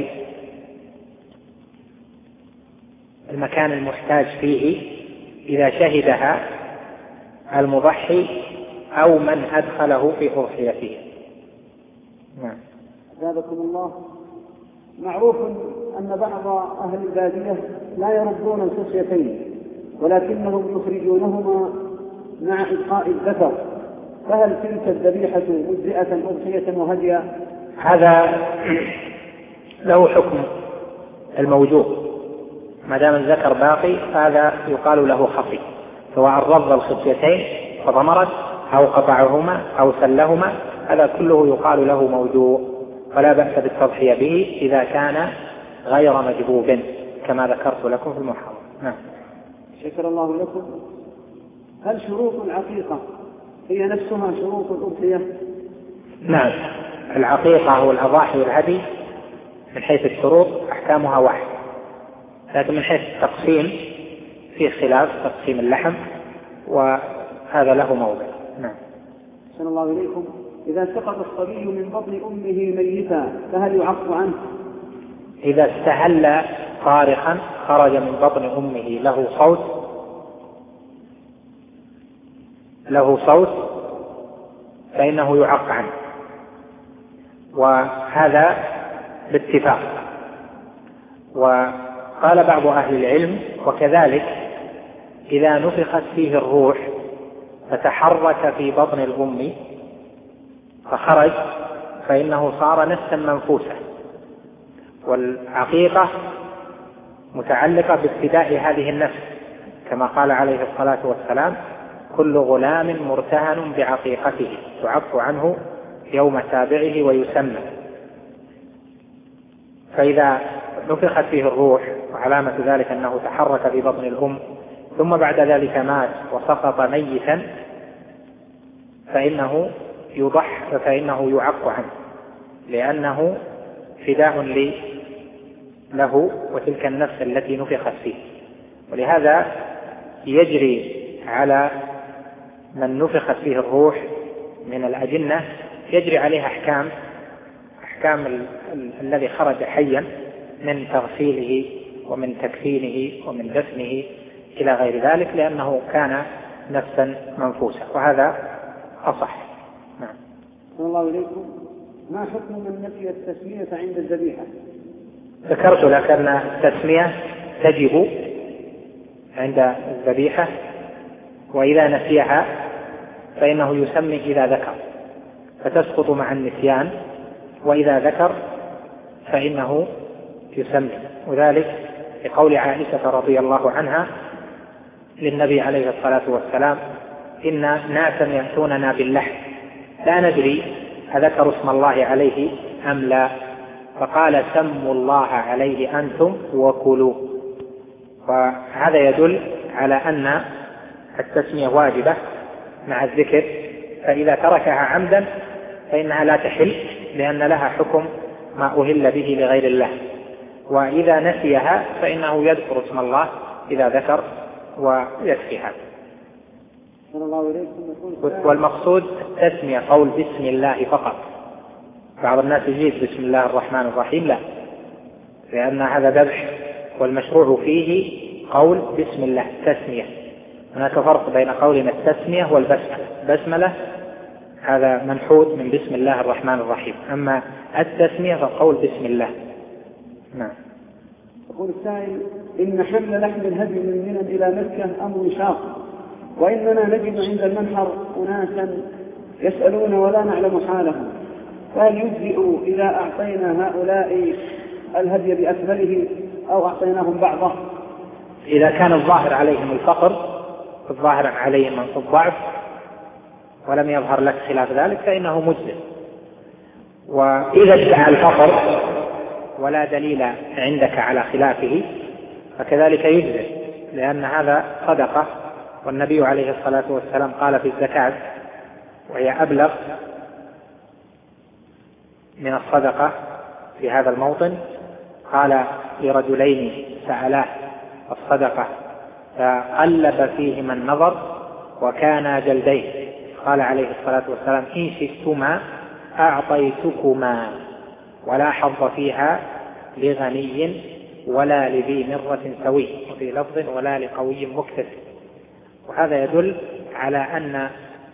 المكان المحتاج فيه إذا شهدها المضحي أو من أدخله في أضحيته. نعم. جزاكم الله. معروف أن بعض أهل البادية لا يربون الخصيتين ولكنهم يخرجونهما مع إبقاء الذكر، فهل تلك الذبيحة مجزئة أضحية وهديا؟ هذا له حكم الموجود، ما دام الذكر باقي هذا يقال له خصي، سواء رض الخصيتين فضمرت أو قطعهما أو سلهما، هذا كله يقال له موجود، فلا بأس بالتضحية به إذا كان غير مجبوب كما ذكرت لكم في المحاضرة. نعم. شكر الله لكم. هل شروط العقيقة هي نفسها شروط الأضحية؟ نعم، العقيقة والأضاحي والهدي من حيث الشروط أحكامها واحد، لكن من حيث التقسيم فيه خلاف، تقسيم اللحم وهذا له موضع. نعم. أحسن الله إليكم. إذا سقط الصبي من بطن أمه ميتا فهل يعق عنه؟ إذا استهل صارخا خرج من بطن أمه له صوت فإنه يعق عنه، وهذا باتفاق. وقال بعض أهل العلم وكذلك إذا نفخت فيه الروح فتحرك في بطن الأم فخرج فإنه صار نفسا منفوسا، والعقيقة متعلقة بابتداء هذه النفس كما قال عليه الصلاة والسلام: كل غلام مرتهن بعقيقته تعف عنه يوم سابعه ويسمى. فإذا نفخت فيه الروح وعلامة ذلك أنه تحرك في بطن الأم ثم بعد ذلك مات وسقط ميتا فإنه يعق عنه، لأنه فداء له وتلك النفس التي نفخت فيه. ولهذا يجري على من نفخت فيه الروح من الأجنة يجري عليه أحكام الذي خرج حيا من تغسيله ومن تكفينه ومن دفنه إلى غير ذلك، لأنه كان نفسا منفوسا، وهذا أصح. نعم. الله إليكم. ما حكم من نسي التسمية عند الذبيحة؟ ذكرت لك أن التسمية تجب عند الذبيحة، وإذا نسيها فإنه يسمي إذا ذكر فتسقط مع النسيان، وإذا ذكر فإنه يسمي، وذلك لقول عائشة رضي الله عنها للنبي عليه الصلاة والسلام: إن ناسا يأتوننا باللحم لا ندري أذكروا اسم الله عليه أم لا، فقال: سموا الله عليه أنتم وكلوا. وهذا يدل على أن التسمية واجبة مع الذكر، فإذا تركها عمدا فإنها لا تحل، لأن لها حكم ما أهل به لغير الله، وإذا نسيها فإنه يذكر اسم الله إذا ذكر ويكفي هذا. والمقصود التسمية قول بسم الله فقط. بعض الناس يجيب بسم الله الرحمن الرحيم، لا، لأن هذا ذبح، والمشروع فيه قول بسم الله تسمية. هناك فرق بين قولنا التسمية والبسملة. بسملة هذا منحوت من بسم الله الرحمن الرحيم، أما التسمية فقول بسم الله. نعم. يقول السائل: إن حمل لحم الهدي من منى إلى مكة أمر شاق، وإننا نجد عند المنحر أناسا يسألون ولا نعلم حالهم، فهل يجزئ إذا أعطينا هؤلاء الهدي بأكمله أو أعطيناهم بعضه؟ إذا كان الظاهر عليهم الفقر، الظاهر عليهم الضعف، ولم يظهر لك خلاف ذلك فإنه مجزئ. وإذا ادعى الفقر ولا دليل عندك على خلافه فكذلك يجزئ، لأن هذا صدقة، والنبي عليه الصلاة والسلام قال في الزكاة وهي أبلغ من الصدقة في هذا الموطن، قال لرجلين سألاه الصدقة فقلب فيهما النظر وكانا جلدين، قال عليه الصلاة والسلام: إن شئتما أعطيتكما، ولا حظ فيها لغني ولا لذي مرة سوي، وفي لفظ ولا لقوي مكتسب. وهذا يدل على أن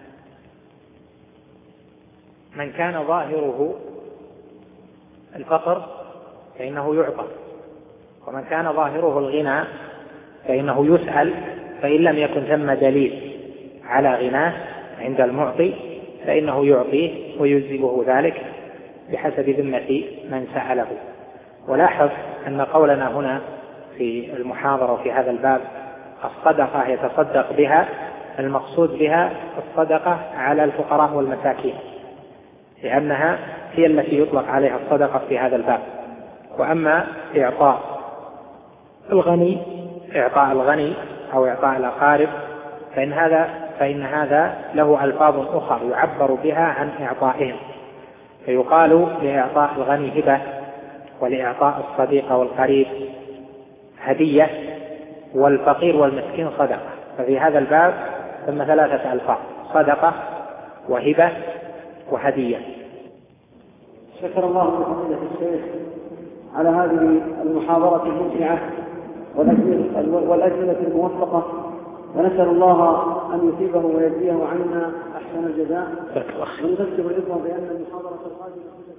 من كان ظاهره الفقر فإنه يعطى، ومن كان ظاهره الغنى فإنه يسأل، فإن لم يكن ثم دليل على غناه عند المعطي فإنه يعطيه ويجزئه ذلك بحسب ذمة من سأله. ولاحظ أن قولنا هنا في المحاضرة في هذا الباب الصدقة يتصدق بها، المقصود بها الصدقة على الفقراء والمساكين، لأنها هي التي يطلق عليها الصدقة في هذا الباب. وأما إعطاء الغني أو إعطاء الأقارب فإن هذا له ألفاظ أخرى يعبر بها عن إعطائهم، فيقال لإعطاء الغني هبة، ولإعطاء الصديق والقريب هدية، والفقير والمسكين صدقة. ففي هذا الباب ثم 3 ألفاظ: صدقة وهبة وهدية. شكر الله فضيلة الشيخ على هذه المحاضرة الممتعة والأجوبة الموفقة، ونسأل الله أن يثيبه ويجزيه عنا أحسن الجزاء، ونذكر الإخوة بأن المحاضرة القادمة